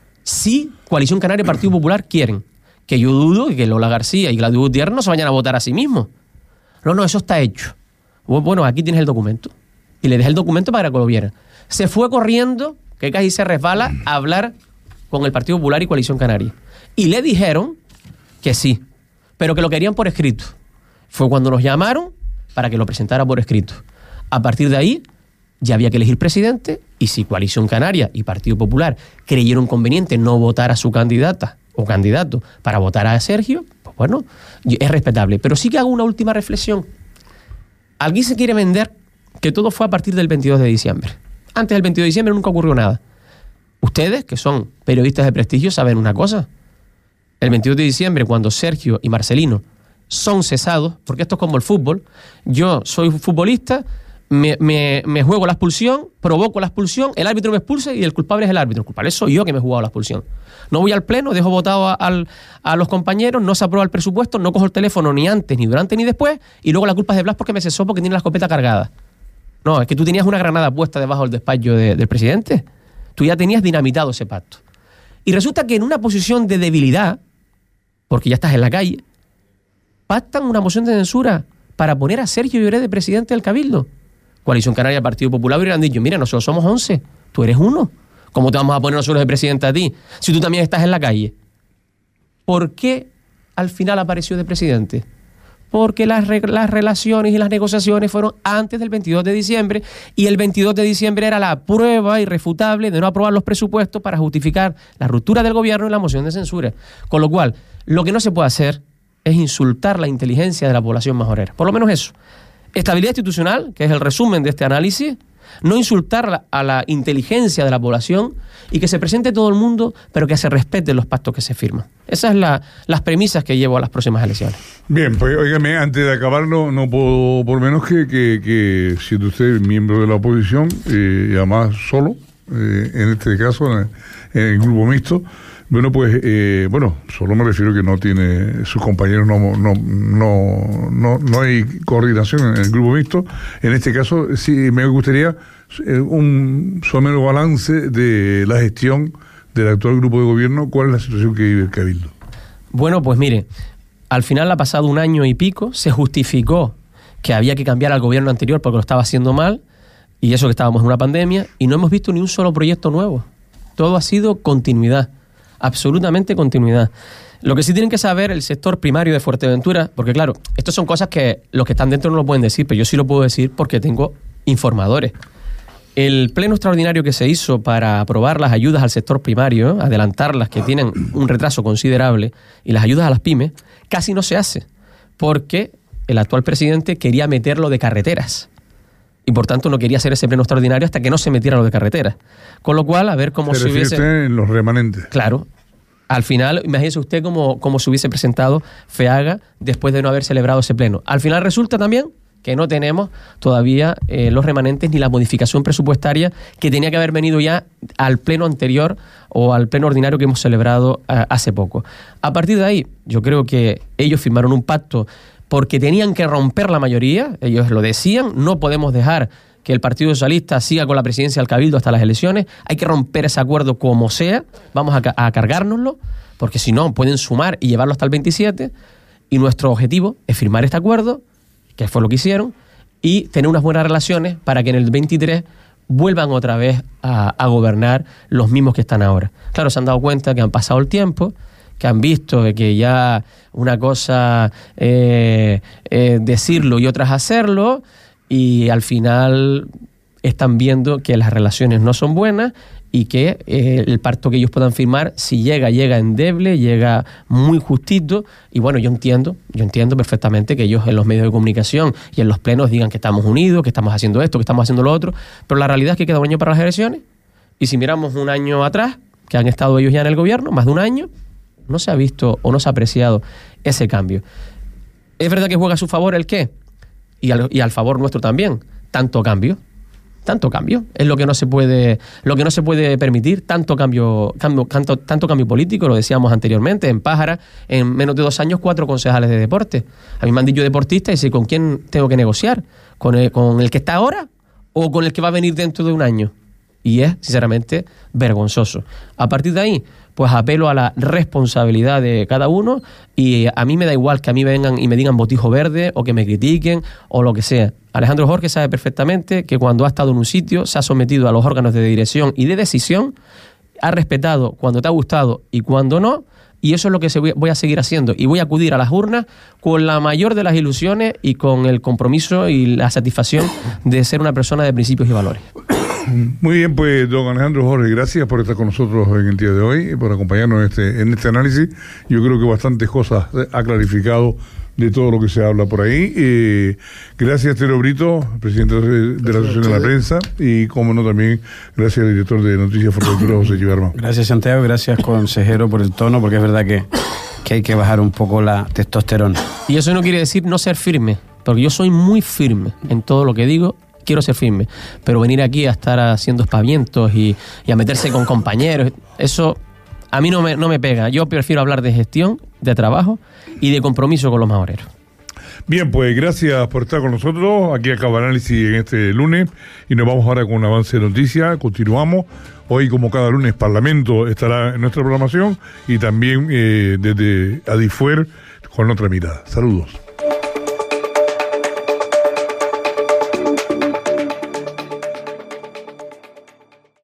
Si Coalición Canaria y Partido Popular quieren, que yo dudo que Lola García y Gladys Gutiérrez no se vayan a votar a sí mismos. No, no, eso está hecho. Bueno, aquí tienes el documento. Y le dejé el documento para que lo vieran. Se fue corriendo, que casi se resbala, a hablar con el Partido Popular y Coalición Canaria. Y le dijeron que sí, pero que lo querían por escrito. Fue cuando nos llamaron para que lo presentara por escrito. A partir de ahí, ya había que elegir presidente, y si Coalición Canaria y Partido Popular creyeron conveniente no votar a su candidata o candidato para votar a Sergio, pues bueno, es respetable. Pero sí que hago una última reflexión. Alguien se quiere vender que todo fue a partir del veintidós de diciembre. Antes del veintidós de diciembre nunca ocurrió nada. Ustedes, que son periodistas de prestigio, saben una cosa. El veintidós de diciembre, cuando Sergio y Marcelino son cesados, porque esto es como el fútbol, yo soy futbolista, me, me, me juego la expulsión, provoco la expulsión, el árbitro me expulsa y el culpable es el árbitro. El culpable soy yo que me he jugado la expulsión. No voy al pleno, dejo votado a, a, a los compañeros, no se aprueba el presupuesto, no cojo el teléfono ni antes, ni durante, ni después, y luego la culpa es de Blas porque me cesó porque tiene la escopeta cargada. No, es que tú tenías una granada puesta debajo del despacho de, del presidente. Tú ya tenías dinamitado ese pacto. Y resulta que en una posición de debilidad, porque ya estás en la calle, pactan una moción de censura para poner a Sergio Lloret de presidente del Cabildo. Coalición Canaria, Partido Popular hubieran dicho, mira, nosotros somos once, tú eres uno. ¿Cómo te vamos a poner nosotros de presidente a ti si tú también estás en la calle? ¿Por qué al final apareció de presidente? Porque las, re- las relaciones y las negociaciones fueron antes del veintidós de diciembre, y el veintidós de diciembre era la prueba irrefutable de no aprobar los presupuestos para justificar la ruptura del gobierno y la moción de censura. Con lo cual, lo que no se puede hacer es insultar la inteligencia de la población majorera. Por lo menos eso. Estabilidad institucional, que es el resumen de este análisis, no insultar la, a la inteligencia de la población, y que se presente todo el mundo, pero que se respeten los pactos que se firman. Esas son la, las premisas que llevo a las próximas elecciones. Bien, pues óigame, antes de acabarlo, no puedo por menos que, que, que siendo usted miembro de la oposición, eh, y además solo, eh, en este caso, en el, en el grupo mixto, bueno, pues, eh, bueno, solo me refiero que no tiene, sus compañeros no, no, no, no, no hay coordinación en el grupo mixto. En este caso, sí me gustaría eh, un somero balance de la gestión del actual grupo de gobierno. ¿Cuál es la situación que vive el Cabildo? Bueno, pues mire, al final ha pasado un año y pico, se justificó que había que cambiar al gobierno anterior porque lo estaba haciendo mal, y eso que estábamos en una pandemia, y no hemos visto ni un solo proyecto nuevo. Todo ha sido continuidad. Absolutamente continuidad. Lo que sí tienen que saber el sector primario de Fuerteventura, porque claro, estas son cosas que los que están dentro no lo pueden decir, pero yo sí lo puedo decir porque tengo informadores. El pleno extraordinario que se hizo para aprobar las ayudas al sector primario, adelantarlas, que tienen un retraso considerable, y las ayudas a las pymes, casi no se hace, porque el actual presidente quería meterlo de carreteras. Y por tanto no quería hacer ese pleno extraordinario hasta que no se metiera lo de carreteras. Con lo cual, a ver cómo se, se hubiese... en los remanentes. Claro. Al final, imagínese usted cómo, cómo se hubiese presentado FEAGA después de no haber celebrado ese pleno. Al final resulta también que no tenemos todavía eh, los remanentes ni la modificación presupuestaria que tenía que haber venido ya al pleno anterior o al pleno ordinario que hemos celebrado uh, hace poco. A partir de ahí, yo creo que ellos firmaron un pacto porque tenían que romper la mayoría, ellos lo decían, no podemos dejar que el Partido Socialista siga con la presidencia del Cabildo hasta las elecciones, hay que romper ese acuerdo como sea, vamos a, a cargárnoslo, porque si no pueden sumar y llevarlo hasta el veintisiete, y nuestro objetivo es firmar este acuerdo, que fue lo que hicieron, y tener unas buenas relaciones para que en el veintitrés vuelvan otra vez a, a gobernar los mismos que están ahora. Claro, se han dado cuenta que han pasado el tiempo, que han visto que ya una cosa eh, eh, decirlo y otras hacerlo, y al final están viendo que las relaciones no son buenas y que eh, el pacto que ellos puedan firmar, si llega, llega endeble, llega muy justito. Y bueno, yo entiendo, yo entiendo perfectamente que ellos en los medios de comunicación y en los plenos digan que estamos unidos, que estamos haciendo esto, que estamos haciendo lo otro, pero la realidad es que queda un año para las elecciones, y si miramos un año atrás, que han estado ellos ya en el gobierno, más de un año, no se ha visto o no se ha apreciado ese cambio. Es verdad que juega a su favor el qué, y al, y al favor nuestro también, tanto cambio, tanto cambio, es lo que no se puede, lo que no se puede permitir, tanto cambio, cambio tanto, tanto cambio político, lo decíamos anteriormente, en Pájara, en menos de dos años, cuatro concejales de deporte. A mí me han dicho deportista y sé con quién tengo que negociar, con el, con el que está ahora o con el que va a venir dentro de un año. Y es, sinceramente, vergonzoso. A partir de ahí, pues apelo a la responsabilidad de cada uno, y a mí me da igual que a mí vengan y me digan botijo verde o que me critiquen o lo que sea. Alejandro Jorge sabe perfectamente que cuando ha estado en un sitio se ha sometido a los órganos de dirección y de decisión, ha respetado cuando te ha gustado y cuando no, y eso es lo que voy a seguir haciendo, y voy a acudir a las urnas con la mayor de las ilusiones y con el compromiso y la satisfacción de ser una persona de principios y valores. Muy bien, pues don Alejandro Jorge, gracias por estar con nosotros en el día de hoy y por acompañarnos en este, en este análisis. Yo creo que bastantes cosas ha clarificado de todo lo que se habla por ahí. Eh, gracias, Tero Brito, presidente de, de la Asociación de la Prensa, y como no también gracias al director de Noticias Fuerteventura, José Chivarma. Gracias, Santiago, gracias, consejero, por el tono, porque es verdad que, que hay que bajar un poco la testosterona. Y eso no quiere decir no ser firme, porque yo soy muy firme en todo lo que digo. Quiero ser firme, pero venir aquí a estar haciendo espavientos y, y a meterse con compañeros, eso a mí no me, no me pega. Yo prefiero hablar de gestión, de trabajo y de compromiso con los mahoreros. Bien, pues gracias por estar con nosotros. Aquí acaba el análisis en este lunes y nos vamos ahora con un avance de noticias. Continuamos. Hoy, como cada lunes, Parlamento estará en nuestra programación y también eh, desde Adifuer con otra mirada. Saludos.